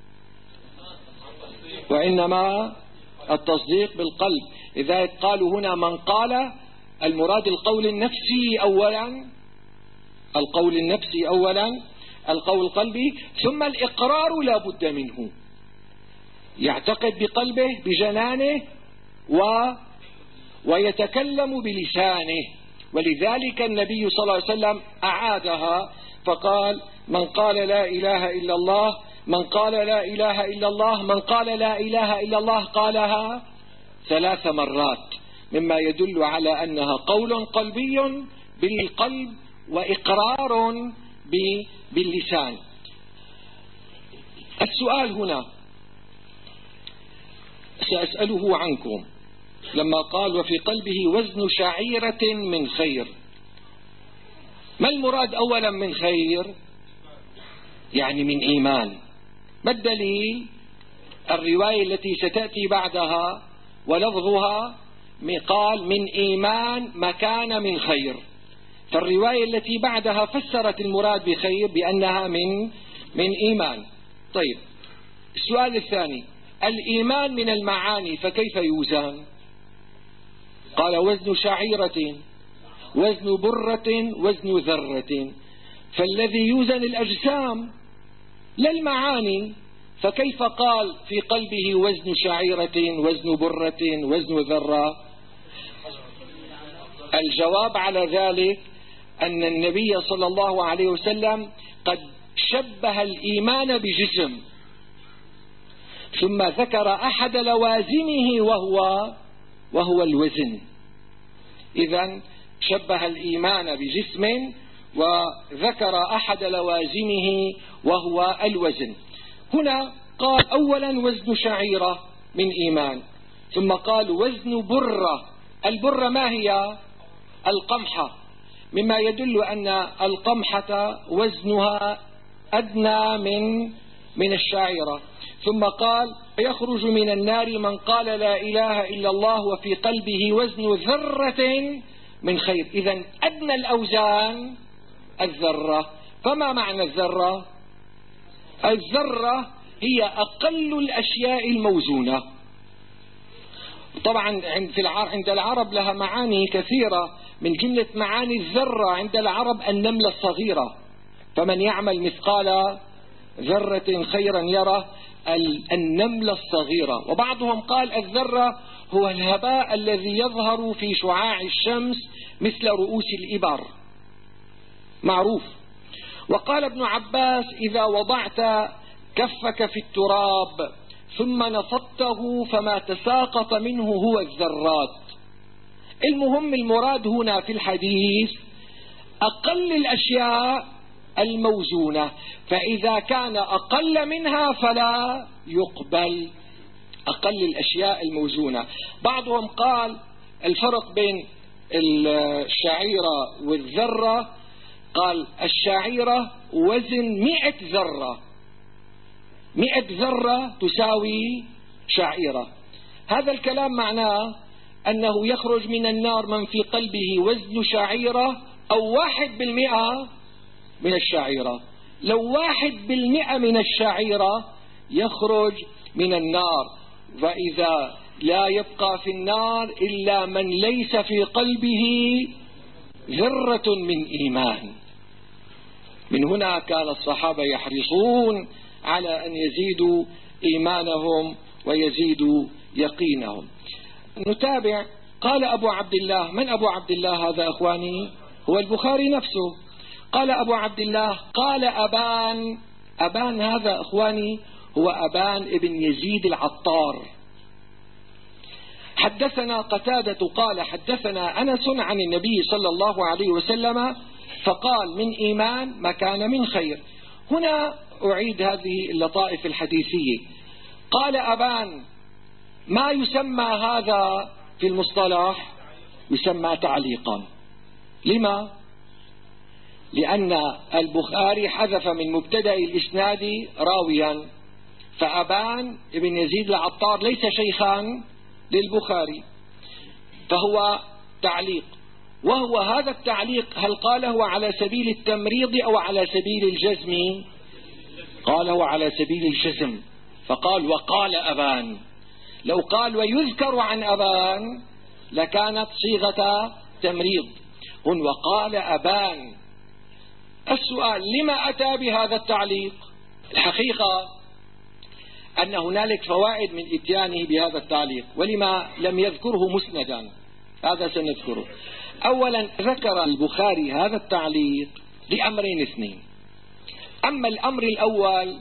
وإنما التصديق بالقلب. إذا قالوا هنا من قال، المراد القول النفسي أولا، القول النفسي أولا، القول القلبي، ثم الإقرار لا بد منه، يعتقد بقلبه بجنانه و ويتكلم بلسانه. ولذلك النبي صلى الله عليه وسلم أعادها فقال: من قال لا إله إلا الله، من قال لا إله إلا الله، من قال لا إله إلا الله، قالها ثلاث مرات، مما يدل على أنها قول قلبي بالقلب وإقرار باللسان. السؤال هنا سأسأله عنكم، لما قال وفي قلبه وزن شعيرة من خير، ما المراد أولا من خير؟ يعني من إيمان. ما الدليل؟ الرواية التي ستأتي بعدها ولفظها قال من إيمان مكان من خير، فالرواية التي بعدها فسرت المراد بخير بأنها من من إيمان. طيب، السؤال الثاني: الإيمان من المعاني فكيف يوزن؟ قال وزن شعيرة، وزن برة، وزن ذرة، فالذي يوزن الأجسام لا المعاني، فكيف قال في قلبه وزن شعيرة، وزن برة، وزن ذرة؟ الجواب على ذلك أن النبي صلى الله عليه وسلم قد شبه الإيمان بجسم، ثم ذكر أحد لوازمه وهو وهو الوزن. إذن شبه الإيمان بجسم وذكر أحد لوازمه وهو الوزن. هنا قال أولا وزن شعيرة من إيمان، ثم قال وزن برة. البرة ما هي؟ القمحة، مما يدل أن القمحة وزنها أدنى من من الشعيرة. ثم قال يخرج من النار من قال لا إله إلا الله وفي قلبه وزن ذرة من خير. إذن أدنى الأوزان الذرة. فما معنى الذرة؟ الذرة هي أقل الأشياء الموزونة. طبعا عند العرب لها معاني كثيرة، من جملة معاني الذرة عند العرب النملة الصغيرة، فمن يعمل مثقال ذرة خيرا يره، النملة الصغيرة. وبعضهم قال الذرة هو الهباء الذي يظهر في شعاع الشمس مثل رؤوس الإبر، معروف. وقال ابن عباس إذا وضعت كفك في التراب ثم نفضته فما تساقط منه هو الذرات. المهم المراد هنا في الحديث أقل الأشياء الموزونة، فإذا كان أقل منها فلا يقبل. أقل الأشياء الموزونة. بعضهم قال الفرق بين الشعيرة والذرة، قال الشعيرة وزن مئة ذرة، مئة ذرة تساوي شعيرة. هذا الكلام معناه أنه يخرج من النار من في قلبه وزن شعيرة أو واحد بالمئة من الشعيرة. لو واحد بالمئة من الشعيرة يخرج من النار، وإذا لا يبقى في النار إلا من ليس في قلبه ذرة من إيمان. من هنا كان الصحابة يحرصون على أن يزيدوا إيمانهم ويزيدوا يقينهم. نتابع. قال أبو عبد الله. من أبو عبد الله هذا أخواني؟ هو البخاري نفسه. قال أبو عبد الله قال أبان. أبان هذا أخواني هو أبان ابن يزيد العطار. حدثنا قتادة قال حدثنا أنس عن النبي صلى الله عليه وسلم فقال من إيمان ما كان من خير. هنا أعيد هذه اللطائف الحديثية. قال أبان ما يسمى هذا في المصطلح؟ يسمى تعليقا. لما؟ لأن البخاري حذف من مبتدأ الإسناد راويا، فأبان ابن يزيد العطار ليس شيخان للبخاري، فهو تعليق. وهو هذا التعليق هل قاله على سبيل التمريض أو على سبيل الجزم؟ قاله على سبيل الجزم، فقال وقال أبان. لو قال ويذكر عن أبان لكانت صيغة تمريض. هن وقال أبان. السؤال لما أتى بهذا التعليق؟ الحقيقة أن هنالك فوائد من إتيانه بهذا التعليق، ولما لم يذكره مسندا هذا سنذكره. أولا ذكر البخاري هذا التعليق لأمرين اثنين. أما الأمر الأول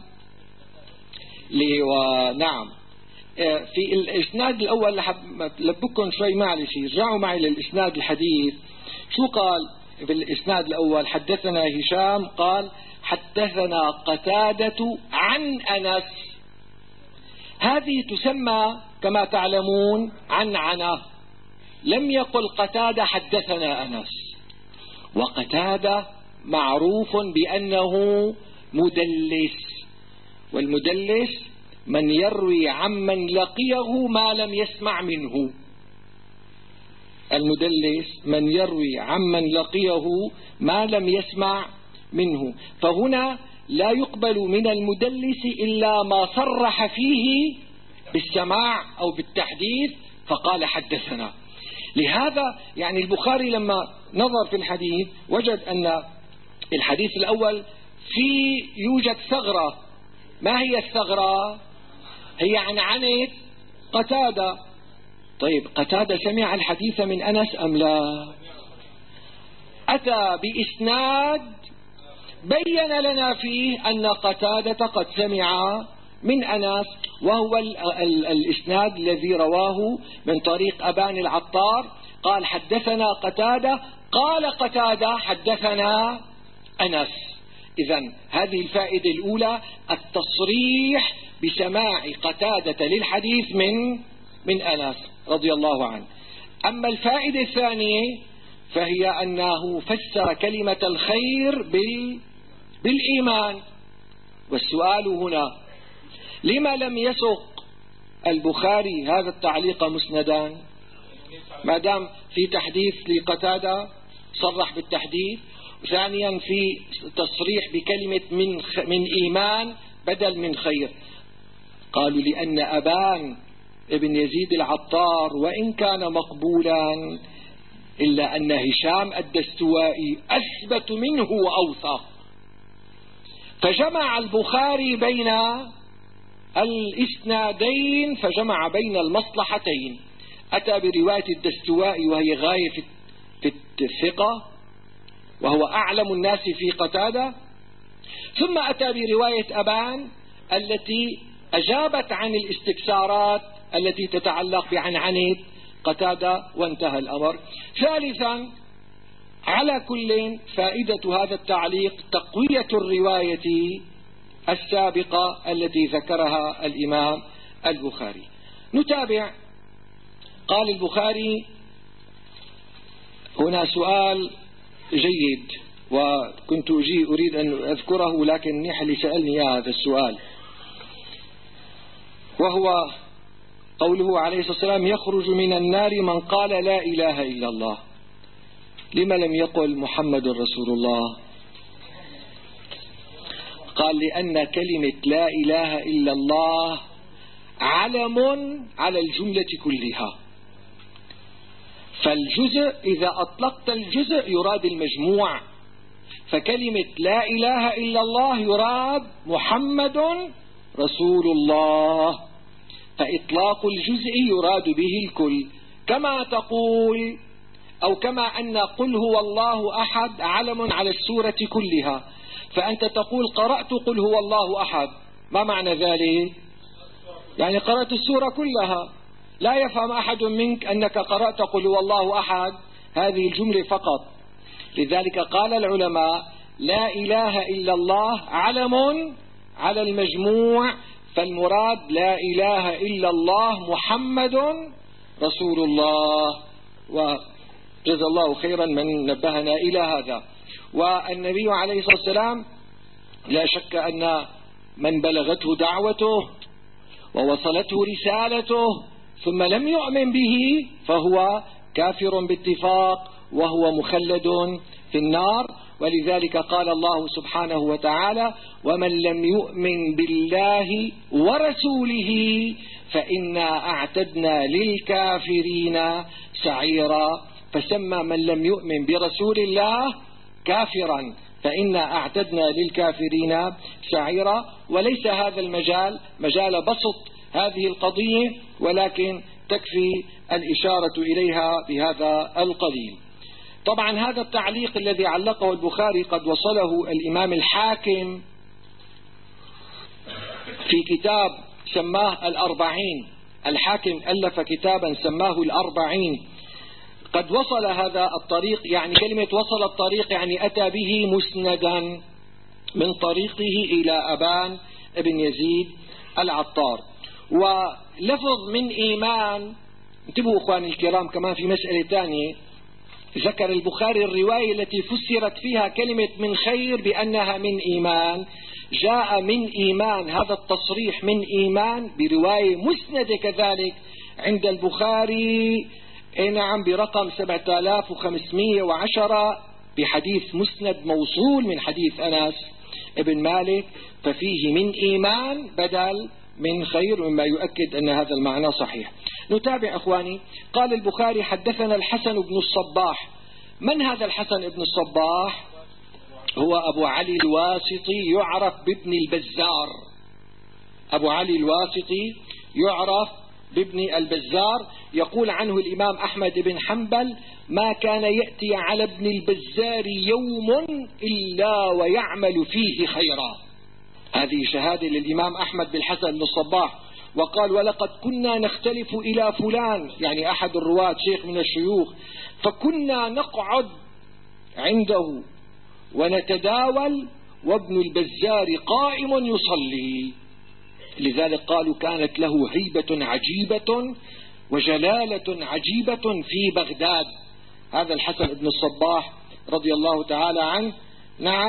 ونعم في الإسناد الأول لبكم شوي معلش رجعوا معي للإسناد الحديث. شو قال في الإسناد الأول؟ حدثنا هشام قال حدثنا قتادة عن أنس. هذه تسمى كما تعلمون عنعنة. لم يقل قتادة حدثنا أنس. وقتادة معروف بأنه مدلس، والمدلس من يروي عمن لقيه ما لم يسمع منه. المدلس من يروي عمن لقيه ما لم يسمع منه. فهنا لا يقبل من المدلس إلا ما صرح فيه بالسماع أو بالتحديث فقال حدثنا. لهذا يعني البخاري لما نظر في الحديث وجد أن الحديث الأول في يوجد ثغرة. ما هي الثغرة؟ هي عن عنة قتادة. طيب قتادة سمع الحديث من أنس أم لا؟ أتى بإسناد بين لنا فيه أن قتادة قد سمع من أنس، وهو ال ال الإسناد الذي رواه من طريق أبان العطار قال حدثنا قتادة قال قتادة حدثنا أنس. إذن هذه الفائدة الأولى التصريح بسماع قتادة للحديث من من أنس رضي الله عنه. أما الفائدة الثانية فهي أنه فسر كلمة الخير بال بالإيمان. والسؤال هنا: لما لم يسق البخاري هذا التعليق مسندا؟ ما دام في تحديث لقتادة صرح بالتحديث، ثانيا في تصريح بكلمة من من إيمان بدل من خير. قالوا: لأن أبان ابن يزيد العطار وإن كان مقبولا إلا أن هشام الدستوائي أثبت منه وأوثق، فجمع البخاري بين الإسنادين، فجمع بين المصلحتين. أتى برواية الدستوائي وهي غاية في الثقة وهو أعلم الناس في قتادة، ثم أتى برواية أبان التي أجابت عن الاستفسارات التي تتعلق بعنعنة قتادة، وانتهى الأمر. ثالثا، على كل فائدة هذا التعليق تقوية الرواية السابقة التي ذكرها الإمام البخاري. نتابع. قال البخاري هنا سؤال جيد، وكنت أجي أريد أن أذكره لكن نحلي سألني هذا السؤال، وهو قوله عليه الصلاة والسلام: يخرج من النار من قال لا إله إلا الله. لما لم يقل محمد رسول الله؟ قال: لأن كلمة لا إله إلا الله علم على الجملة كلها، فالجزء إذا أطلقت الجزء يراد المجموع، فكلمة لا إله إلا الله يراد محمد رسول الله، فإطلاق الجزء يراد به الكل، كما تقول أو كما أن قل هو الله أحد علم على السورة كلها، فأنت تقول قرأت قل هو الله أحد، ما معنى ذلك؟ يعني قرأت السورة كلها. لا يفهم أحد منك أنك قرأت قل هو الله أحد هذه الجملة فقط. لذلك قال العلماء: لا إله إلا الله علم على المجموع، فالمراد لا إله إلا الله محمد رسول الله. وجزا الله خيرا من نبهنا إلى هذا. والنبي عليه الصلاة والسلام لا شك أن من بلغته دعوته ووصلته رسالته ثم لم يؤمن به فهو كافر باتفاق وهو مخلد في النار. ولذلك قال الله سبحانه وتعالى: ومن لم يؤمن بالله ورسوله فإنا أعتدنا للكافرين سعيرا. فسمى من لم يؤمن برسول الله كافرا، فإنا أعتدنا للكافرين سعيرا. وليس هذا المجال مجال بسط هذه القضية، ولكن تكفي الإشارة إليها بهذا القليل. طبعا هذا التعليق الذي علقه البخاري قد وصله الإمام الحاكم في كتاب سماه الأربعين. الحاكم ألف كتابا سماه الأربعين، قد وصل هذا الطريق، يعني كلمة وصل الطريق يعني أتى به مسندا من طريقه إلى أبان ابن يزيد العطار. ولفظ من إيمان، انتبهوا أخواني الكرام كمان في مسألة ثانية، ذكر البخاري الرواية التي فسرت فيها كلمة من خير بأنها من إيمان. جاء من إيمان، هذا التصريح من إيمان برواية مسندة كذلك عند البخاري، نعم، برقم سبعة آلاف وخمسمائة وعشرة بحديث مسند موصول من حديث أنس ابن مالك، ففيه من إيمان بدل من خير، مما يؤكد أن هذا المعنى صحيح. نتابع أخواني. قال البخاري: حدثنا الحسن بن الصباح. من هذا الحسن بن الصباح؟ هو أبو علي الواسطي، يعرف بابن البزار. أبو علي الواسطي يعرف بابن البزار. يقول عنه الإمام أحمد بن حنبل: ما كان يأتي على ابن البزار يوم إلا ويعمل فيه خيرا. هذه شهادة للإمام أحمد بالحسن بن الصباح. وقال: ولقد كنا نختلف إلى فلان، يعني أحد الرواة شيخ من الشيوخ، فكنا نقعد عنده ونتداول وابن البزار قائم يصلي. لذلك قالوا: كانت له هيبة عجيبة وجلالة عجيبة في بغداد. هذا الحسن بن الصباح رضي الله تعالى عنه، نعم،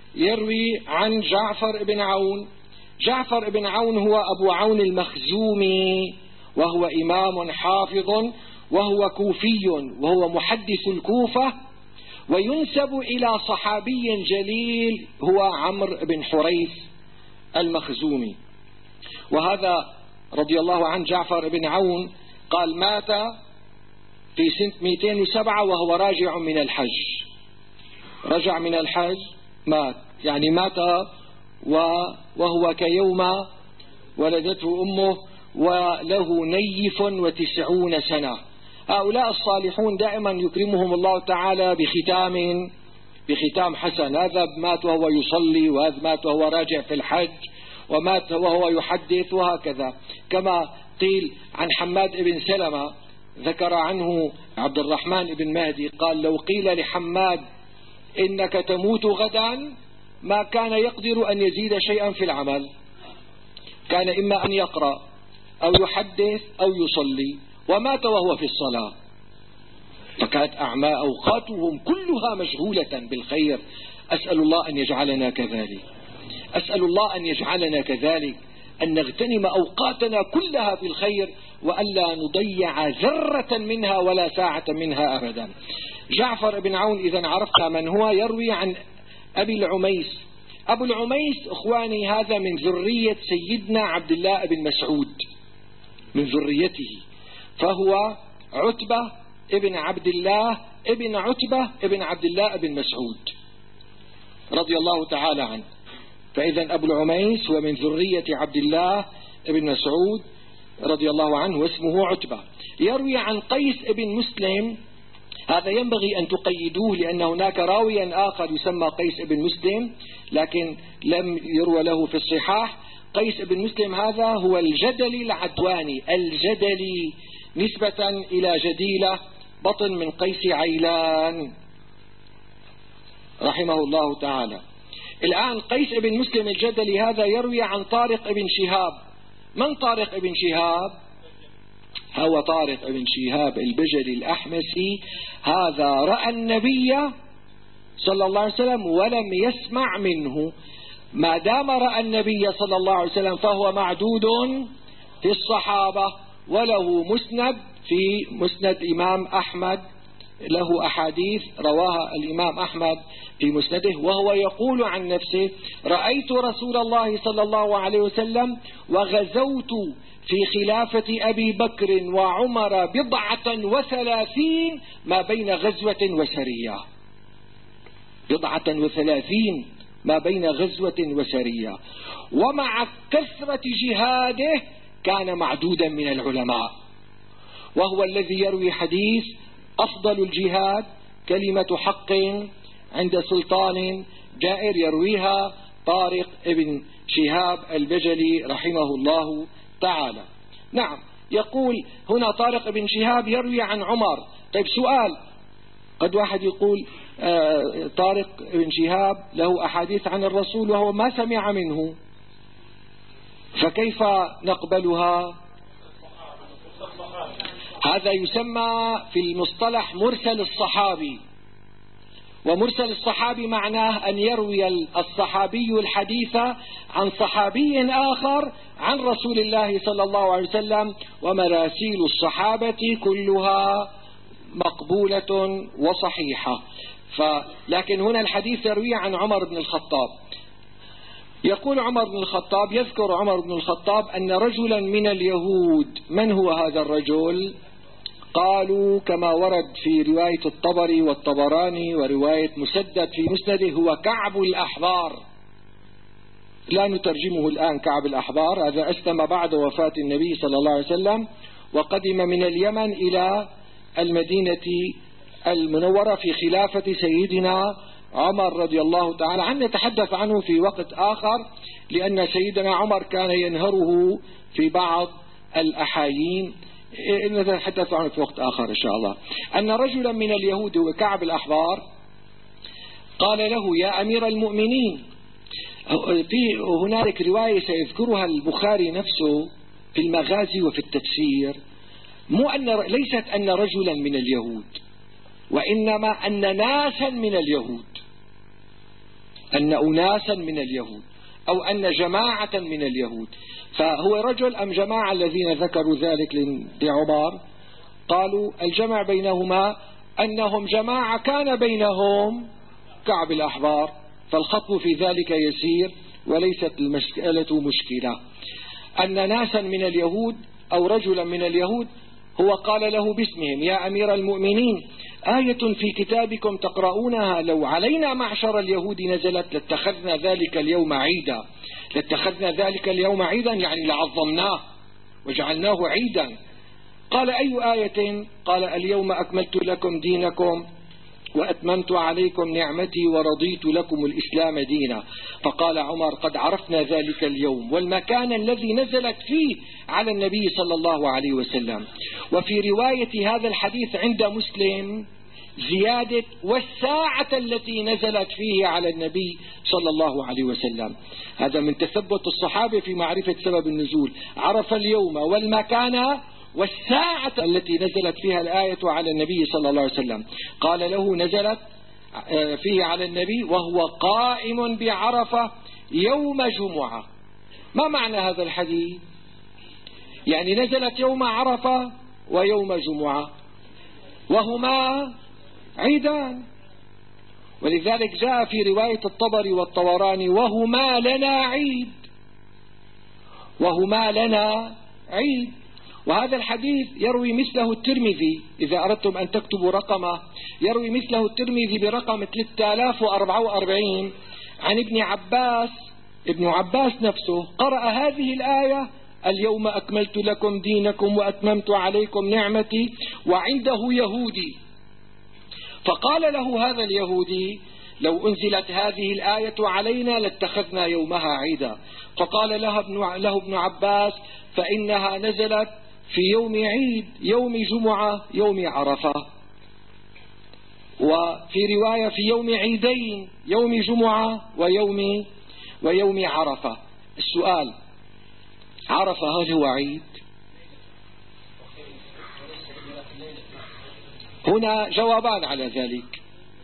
يروي عن جعفر بن عون. جعفر بن عون هو أبو عون المخزومي، وهو إمام حافظ، وهو كوفي، وهو محدث الكوفة، وينسب إلى صحابي جليل هو عمرو بن حريث المخزومي. وهذا رضي الله عن جعفر بن عون قال مات في سنة مئتين وسبعة وهو راجع من الحج. رجع من الحج مات، يعني مات وهو كيوم ولدته أمه وله نيف وتسعون سنة. هؤلاء الصالحون دائما يكرمهم الله تعالى بختام بختام حسن. هذا مات وهو يصلي، وهذا مات وهو راجع في الحج، ومات وهو يحدث، وهكذا. كما قيل عن حماد بن سلمة، ذكر عنه عبد الرحمن بن مهدي قال لو قيل لحماد إنك تموت غدا ما كان يقدر أن يزيد شيئا في العمل، كان إما أن يقرأ أو يحدث أو يصلي، ومات وهو في الصلاة. فكانت أعمى أوقاتهم كلها مشغولة بالخير. أسأل الله أن يجعلنا كذلك، أسأل الله أن يجعلنا كذلك، أن نغتنم أوقاتنا كلها في الخير، وألا نضيع ذرة منها ولا ساعة منها أبدا. جعفر بن عون إذن عرفنا من هو. يروي عن أبي العميس. أبو العميس إخواني هذا من ذرية سيدنا عبد الله بن مسعود، من ذريته، فهو عتبة ابن عبد الله ابن عتبة ابن عبد الله بن مسعود رضي الله تعالى عنه. فإذا أبو العميس هو من ذرية عبد الله بن مسعود رضي الله عنه، واسمه عتبة. يروي عن قيس بن مسلم. هذا ينبغي أن تقيدوه، لأن هناك راويا آخر يسمى قيس بن مسلم لكن لم يروى له في الصحاح. قيس بن مسلم هذا هو الجدلي العدواني، الجدلي نسبة إلى جديلة بطن من قيس عيلان رحمه الله تعالى. الآن قيس بن مسلم الجدلي هذا يروي عن طارق بن شهاب. من طارق بن شهاب؟ هو طارق بن شهاب البجلي الأحمسي. هذا رأى النبي صلى الله عليه وسلم ولم يسمع منه. ما دام رأى النبي صلى الله عليه وسلم فهو معدود في الصحابة، وله مسند في مسند إمام أحمد، له أحاديث رواها الإمام أحمد في مسنده، وهو يقول عن نفسه رأيت رسول الله صلى الله عليه وسلم وغزوت في خلافة أبي بكر وعمر بضعة وثلاثين ما بين غزوة وسرية. بضعة وثلاثين ما بين غزوة وسرية، ومع كثرة جهاده كان معدودا من العلماء، وهو الذي يروي حديث أفضل الجهاد كلمة حق عند سلطان جائر، يرويها طارق ابن شهاب البجلي رحمه الله تعالى. نعم، يقول هنا طارق بن شهاب يروي عن عمر. طيب سؤال، قد واحد يقول آه طارق بن شهاب له أحاديث عن الرسول وهو ما سمع منه، فكيف نقبلها؟ هذا يسمى في المصطلح مرسل الصحابي. ومرسل الصحابي معناه أن يروي الصحابي الحديث عن صحابي آخر عن رسول الله صلى الله عليه وسلم، ومراسيل الصحابة كلها مقبولة وصحيحة. لكن هنا الحديث يروي عن عمر بن الخطاب. يقول عمر بن الخطاب، يذكر عمر بن الخطاب أن رجلا من اليهود. من هو هذا الرجل؟ قالوا كما ورد في رواية الطبري والطبراني ورواية مسدد في مسنده هو كعب الأحبار. لا نترجمه الآن كعب الأحبار، هذا أسلم بعد وفاة النبي صلى الله عليه وسلم، وقدم من اليمن إلى المدينة المنورة في خلافة سيدنا عمر رضي الله تعالى عنه. نتحدث عنه في وقت آخر، لأن سيدنا عمر كان ينهره في بعض الأحايين، نتحدث عنه في وقت آخر إن شاء الله. أن رجلا من اليهود وكعب الأحبار قال له يا أمير المؤمنين. في هنالك رواية سيذكرها البخاري نفسه في المغازي وفي التفسير، مو أن ليست أن رجلا من اليهود، وإنما أن ناسا من اليهود أن أناسا من اليهود أو أن جماعة من اليهود. فهو رجل أم جماعة الذين ذكروا ذلك لعمر؟ قالوا الجمع بينهما أنهم جماعة كان بينهم كعب الأحبار، فالخطب في ذلك يسير وليست المسألة مشكلة. أن ناسا من اليهود أو رجلا من اليهود هو قال له باسمهم: يا أمير المؤمنين، آية في كتابكم تقرؤونها لو علينا معشر اليهود نزلت لاتخذنا ذلك اليوم عيدا. لاتخذنا ذلك اليوم عيدا يعني لعظمناه وجعلناه عيدا. قال: أي آية؟ قال: اليوم أكملت لكم دينكم وأتممت عليكم نعمتي ورضيت لكم الإسلام دينا. فقال عمر: قد عرفنا ذلك اليوم والمكان الذي نزلت فيه على النبي صلى الله عليه وسلم. وفي رواية هذا الحديث عند مسلم زيادة: والساعة التي نزلت فيه على النبي صلى الله عليه وسلم. هذا من تثبت الصحابة في معرفة سبب النزول. عرف اليوم والمكان والساعة التي نزلت فيها الآية على النبي صلى الله عليه وسلم. قال له: نزلت فيه على النبي وهو قائم بعرفة يوم جمعة. ما معنى هذا الحديث؟ يعني نزلت يوم عرفة ويوم جمعة وهما عيدان. ولذلك جاء في رواية الطبري والطبراني: وهما لنا عيد، وهما لنا عيد. وهذا الحديث يروي مثله الترمذي، إذا أردتم أن تكتبوا رقمه، يروي مثله الترمذي برقم ثلاثة آلاف وأربعة وأربعين عن ابن عباس. ابن عباس نفسه قرأ هذه الآية: اليوم أكملت لكم دينكم وأتممت عليكم نعمتي، وعنده يهودي، فقال له هذا اليهودي: لو أنزلت هذه الآية علينا لاتخذنا يومها عيدا. فقال له ابن, له ابن عباس: فإنها نزلت في يوم عيد، يوم جمعة، يوم عرفة. وفي رواية في يوم عيدين، يوم جمعة ويوم ويوم عرفة. السؤال: عرفة هل هو عيد؟ هنا جوابان على ذلك،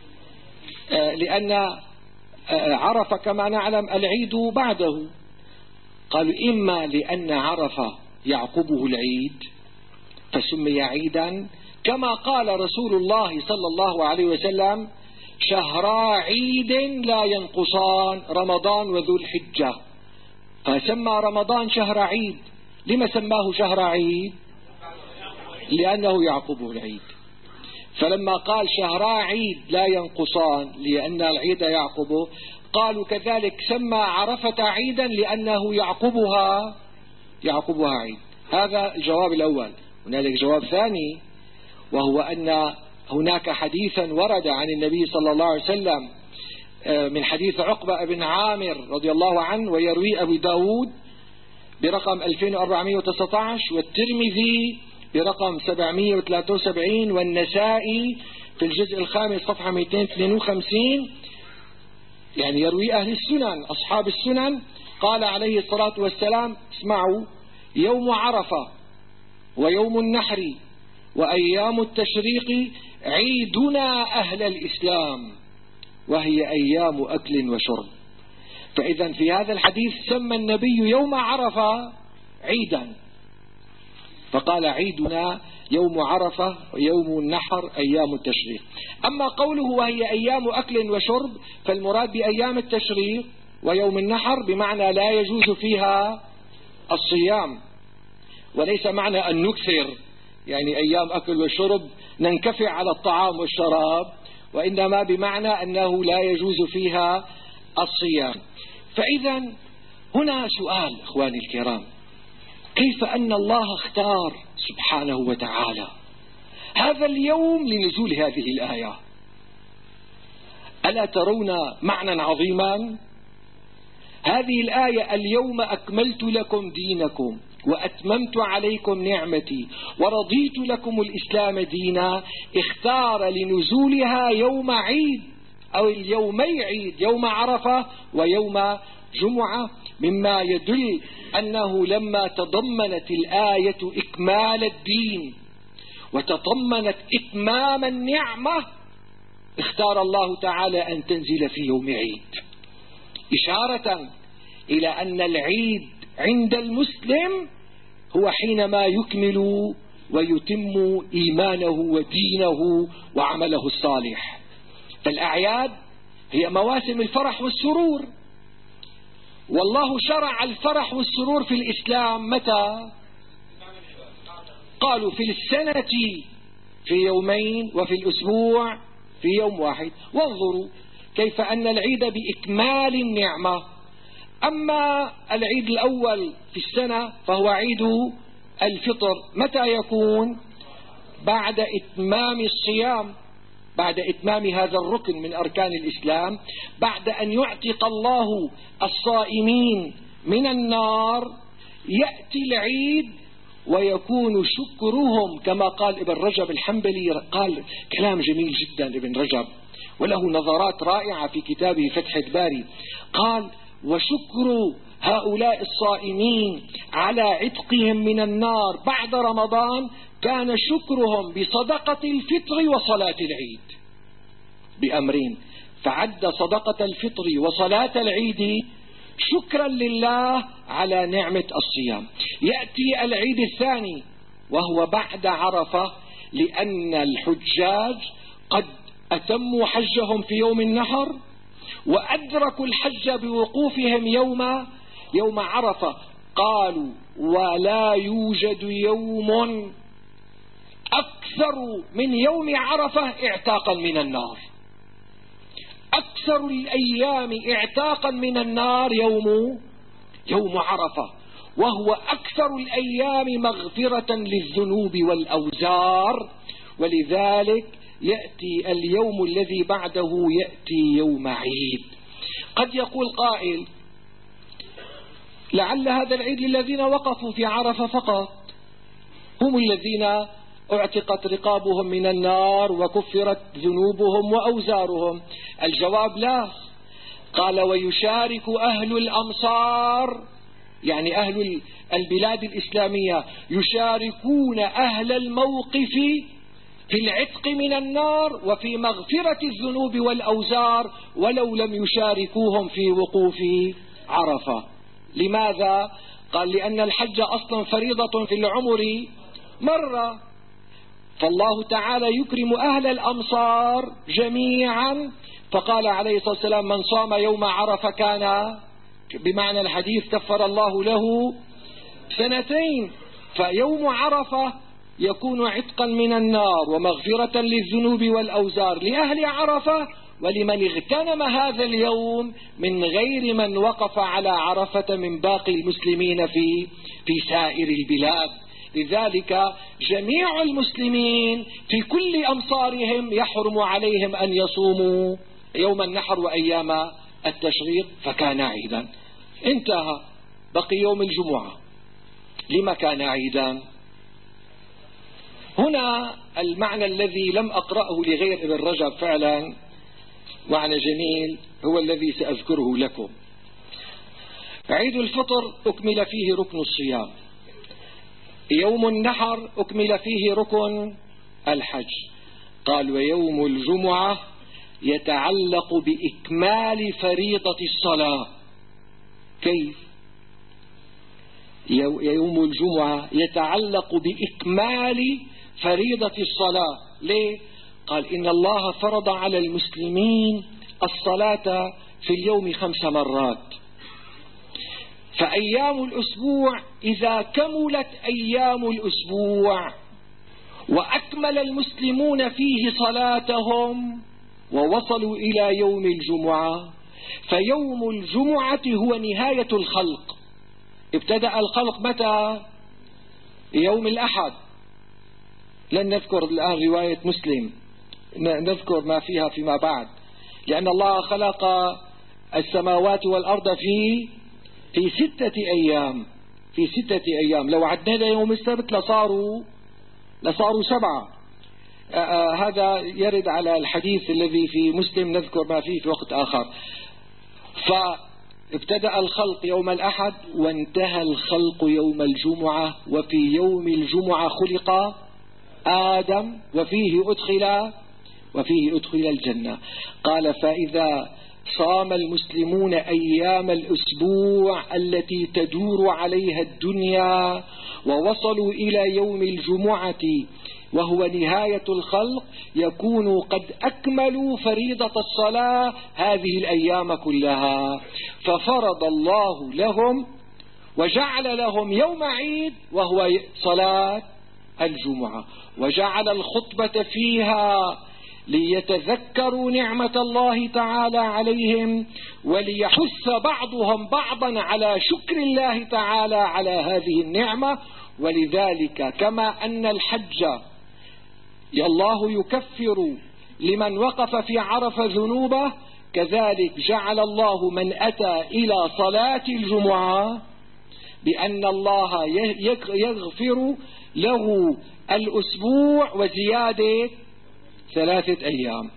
لأن عرفة كما نعلم العيد بعده. قالوا: إما لأن عرفة يعقبه العيد فسمي عيدا، كما قال رسول الله صلى الله عليه وسلم: شهرا عيد لا ينقصان، رمضان وذو الحجة. فسمى رمضان شهر عيد. لما سماه شهر عيد؟ لأنه يعقبه العيد. فلما قال شهرا عيد لا ينقصان لأن العيد يعقبه، قالوا كذلك سمى عرفة عيدا لأنه يعقبها يعقبها عيد. هذا الجواب الأول. هنالك جواب ثاني، وهو أن هناك حديثا ورد عن النبي صلى الله عليه وسلم من حديث عقبة بن عامر رضي الله عنه، ويروي أبو داود برقم ألفين وأربعمائة وتسعة عشر، والترمذي برقم سبعمائة وثلاثة وسبعين، والنسائي في الجزء الخامس صفحة مئتين واثنين وخمسين. يعني يروي أهل السنن، أصحاب السنن. قال عليه الصلاة والسلام: اسمعوا: يوم عرفة ويوم النحر وأيام التشريق عيدنا أهل الإسلام، وهي أيام أكل وشرب. فإذا في هذا الحديث سمى النبي يوم عرفة عيدا، فقال: عيدنا يوم عرفة ويوم النحر أيام التشريق. أما قوله وهي أيام أكل وشرب، فالمراد بأيام التشريق ويوم النحر بمعنى لا يجوز فيها الصيام، وليس معنى أن نكثر، يعني أيام أكل وشرب ننكفي على الطعام والشراب، وإنما بمعنى أنه لا يجوز فيها الصيام. فإذا هنا سؤال إخواني الكرام: كيف أن الله اختار سبحانه وتعالى هذا اليوم لنزول هذه الآية؟ ألا ترون معنى عظيما؟ هذه الآية: اليوم أكملت لكم دينكم وأتممت عليكم نعمتي ورضيت لكم الإسلام دينا، اختار لنزولها يوم عيد أو اليومي عيد، يوم عرفة ويوم جمعة، مما يدل أنه لما تضمنت الآية إكمال الدين وتضمنت إتمام النعمة، اختار الله تعالى أن تنزل في يوم عيد. إشارة إلى أن العيد عند المسلم هو حينما يكمل ويتم إيمانه ودينه وعمله الصالح. فالأعياد هي مواسم الفرح والسرور، والله شرع الفرح والسرور في الإسلام متى؟ قالوا في السنة في يومين، وفي الأسبوع في يوم واحد. وانظروا كيف أن العيد بإكمال النعمة. أما العيد الأول في السنة فهو عيد الفطر، متى يكون؟ بعد إتمام الصيام، بعد إتمام هذا الركن من أركان الإسلام، بعد أن يعتق الله الصائمين من النار، يأتي العيد ويكون شكرهم كما قال ابن رجب الحنبلي. قال كلام جميل جدا ابن رجب، وله نظرات رائعة في كتابه فتح الباري. قال: وشكر هؤلاء الصائمين على عتقهم من النار بعد رمضان كان شكرهم بصدقة الفطر وصلاة العيد، بأمرين. فعد صدقة الفطر وصلاة العيد شكرا لله على نعمة الصيام. يأتي العيد الثاني وهو بعد عرفة، لأن الحجاج قد أتموا حجهم في يوم النحر وأدركوا الحج بوقوفهم يوم يوم عرفة. قالوا: ولا يوجد يوم أكثر من يوم عرفة اعتاقا من النار. أكثر الأيام اعتاقا من النار يوم يوم عرفة، وهو أكثر الأيام مغفرة للذنوب والأوزار. ولذلك يأتي اليوم الذي بعده يأتي يوم عيد. قد يقول قائل: لعل هذا العيد للذين وقفوا في عرفة فقط، هم الذين اعتقت رقابهم من النار وكفرت ذنوبهم وأوزارهم. الجواب: لا. قال: ويشارك أهل الأمصار، يعني أهل البلاد الإسلامية، يشاركون أهل الموقف في العتق من النار وفي مغفرة الذنوب والأوزار ولو لم يشاركوهم في وقوف عرفة. لماذا؟ قال: لأن الحج أصلا فريضة في العمر مرة، فالله تعالى يكرم أهل الأمصار جميعا. فقال عليه الصلاة والسلام: من صام يوم عرفة كان، بمعنى الحديث، كفر الله له سنتين. فيوم عرفة يكون عتقا من النار ومغفرة للذنوب والأوزار لأهل عرفة ولمن اغتنم هذا اليوم من غير من وقف على عرفة من باقي المسلمين في في سائر البلاد. لذلك جميع المسلمين في كل أمصارهم يحرم عليهم أن يصوموا يوم النحر وأيام التشريق، فكان عيدا. انتهى، بقي يوم الجمعة. لما كان عيدا؟ هنا المعنى الذي لم أقرأه لغير ابن رجب فعلا معنى جميل، هو الذي سأذكره لكم. عيد الفطر أكمل فيه ركن الصيام، يوم النحر أكمل فيه ركن الحج. قال: ويوم الجمعة يتعلق بإكمال فريضة الصلاة. كيف؟ يوم الجمعة يتعلق بإكمال فريضة الصلاة. ليه؟ قال: إن الله فرض على المسلمين الصلاة في اليوم خمس مرات، فأيام الأسبوع إذا كملت أيام الأسبوع وأكمل المسلمون فيه صلاتهم ووصلوا إلى يوم الجمعة، فيوم الجمعة هو نهاية الخلق. ابتدأ الخلق متى؟ يوم الأحد. لن نذكر الآن رواية مسلم، نذكر ما فيها فيما بعد، لأن الله خلق السماوات والأرض في في ستة أيام في ستة أيام. لو عدنا يوم السبت لصاروا لصاروا سبعة. آآ آآ هذا يرد على الحديث الذي في مسلم، نذكر ما فيه في وقت آخر. فابتدأ الخلق يوم الأحد وانتهى الخلق يوم الجمعة، وفي يوم الجمعة خلق آدم وفيه أدخل وفيه أدخل الجنة. قال: فإذا صام المسلمون أيام الأسبوع التي تدور عليها الدنيا، ووصلوا إلى يوم الجمعة وهو نهاية الخلق، يكونوا قد أكملوا فريضة الصلاة هذه الأيام كلها. ففرض الله لهم وجعل لهم يوم عيد وهو صلاة الجمعة، وجعل الخطبة فيها ليتذكروا نعمة الله تعالى عليهم، وليحث بعضهم بعضا على شكر الله تعالى على هذه النعمة. ولذلك كما أن الحج الله يكفر لمن وقف في عرف ذنوبه، كذلك جعل الله من أتى إلى صلاة الجمعة بأن الله يغفر له الأسبوع وزيادة ثلاثة أيام.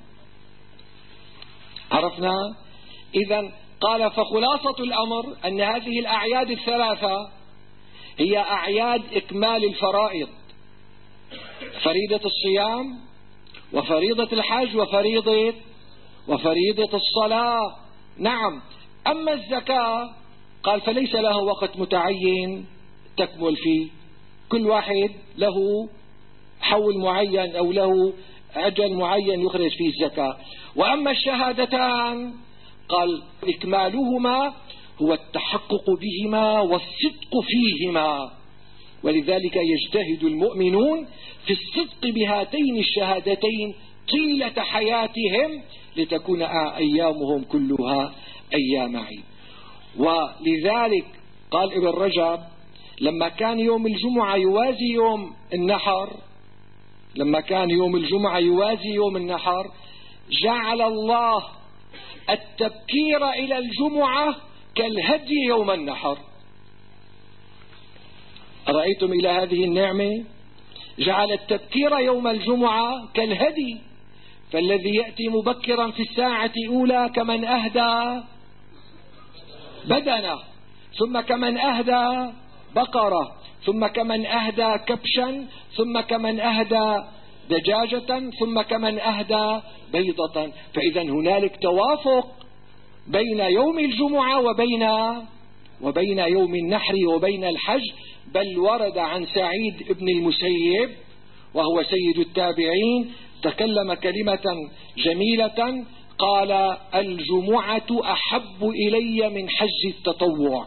عرفنا؟ إذن قال فخلاصة الأمر أن هذه الأعياد الثلاثة هي أعياد إكمال الفرائض، فريضة الصيام وفريضة الحج وفريضة وفريضة الصلاة. نعم. أما الزكاة قال فليس له وقت متعين تكمل فيه، كل واحد له حول معين أو له أجل معين يخرج فيه الزكاة. وأما الشهادتان قال إكمالهما هو التحقق بهما والصدق فيهما، ولذلك يجتهد المؤمنون في الصدق بهاتين الشهادتين طيلة حياتهم لتكون أيامهم كلها أيام عيد. ولذلك قال ابن رجب لما كان يوم الجمعة يوازي يوم النحر لما كان يوم الجمعة يوازي يوم النحر جعل الله التبكير إلى الجمعة كالهدي يوم النحر. أرأيتم إلى هذه النعمة؟ جعل التبكير يوم الجمعة كالهدي، فالذي يأتي مبكرا في الساعة الأولى كمن أهدى بدنه، ثم كمن أهدى بقرة، ثم كمن أهدى كبشا، ثم كمن أهدى دجاجة، ثم كمن أهدى بيضة. فإذا هنالك توافق بين يوم الجمعة وبين وبين يوم النحر وبين الحج. بل ورد عن سعيد بن المسيب وهو سيد التابعين تكلم كلمة جميلة، قال الجمعة أحب إلي من حج التطوع.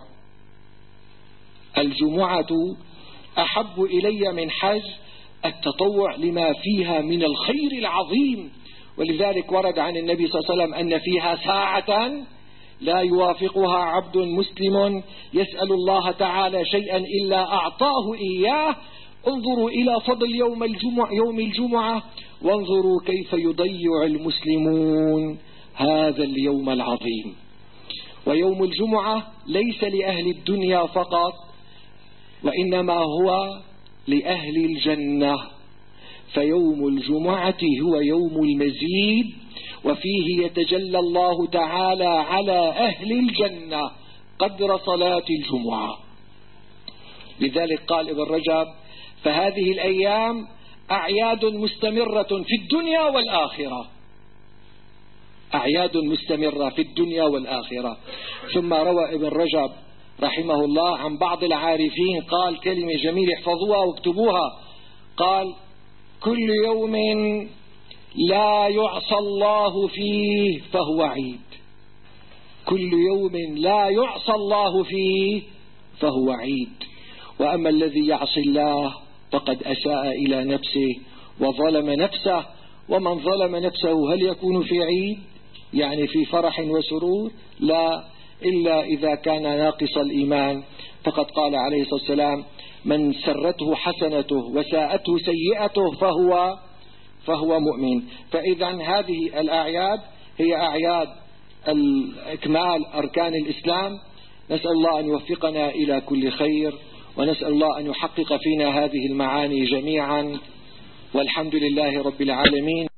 الجمعة أحب إلي من حج التطوع لما فيها من الخير العظيم. ولذلك ورد عن النبي صلى الله عليه وسلم أن فيها ساعة لا يوافقها عبد مسلم يسأل الله تعالى شيئا إلا أعطاه إياه. انظروا إلى فضل يوم الجمعة, يوم الجمعة وانظروا كيف يضيع المسلمون هذا اليوم العظيم. ويوم الجمعة ليس لأهل الدنيا فقط، وإنما هو لأهل الجنة. فيوم الجمعة هو يوم المزيد، وفيه يتجلى الله تعالى على أهل الجنة قدر صلاة الجمعة. لذلك قال ابن رجب فهذه الأيام أعياد مستمرة في الدنيا والآخرة، أعياد مستمرة في الدنيا والآخرة. ثم روى ابن رجب رحمه الله عن بعض العارفين قال كلمة جميلة احفظوها واكتبوها، قال كل يوم لا يعصى الله فيه فهو عيد. كل يوم لا يعصى الله فيه فهو عيد. وأما الذي يعصي الله فقد أساء إلى نفسه وظلم نفسه، ومن ظلم نفسه هل يكون في عيد يعني في فرح وسرور؟ لا، إلا إذا كان ناقص الإيمان. فقد قال عليه الصلاة والسلام من سرته حسنته وساءته سيئته فهو فهو مؤمن. فإذا هذه الأعياد هي أعياد إكمال أركان الإسلام. نسأل الله أن يوفقنا إلى كل خير، ونسأل الله أن يحقق فينا هذه المعاني جميعا، والحمد لله رب العالمين.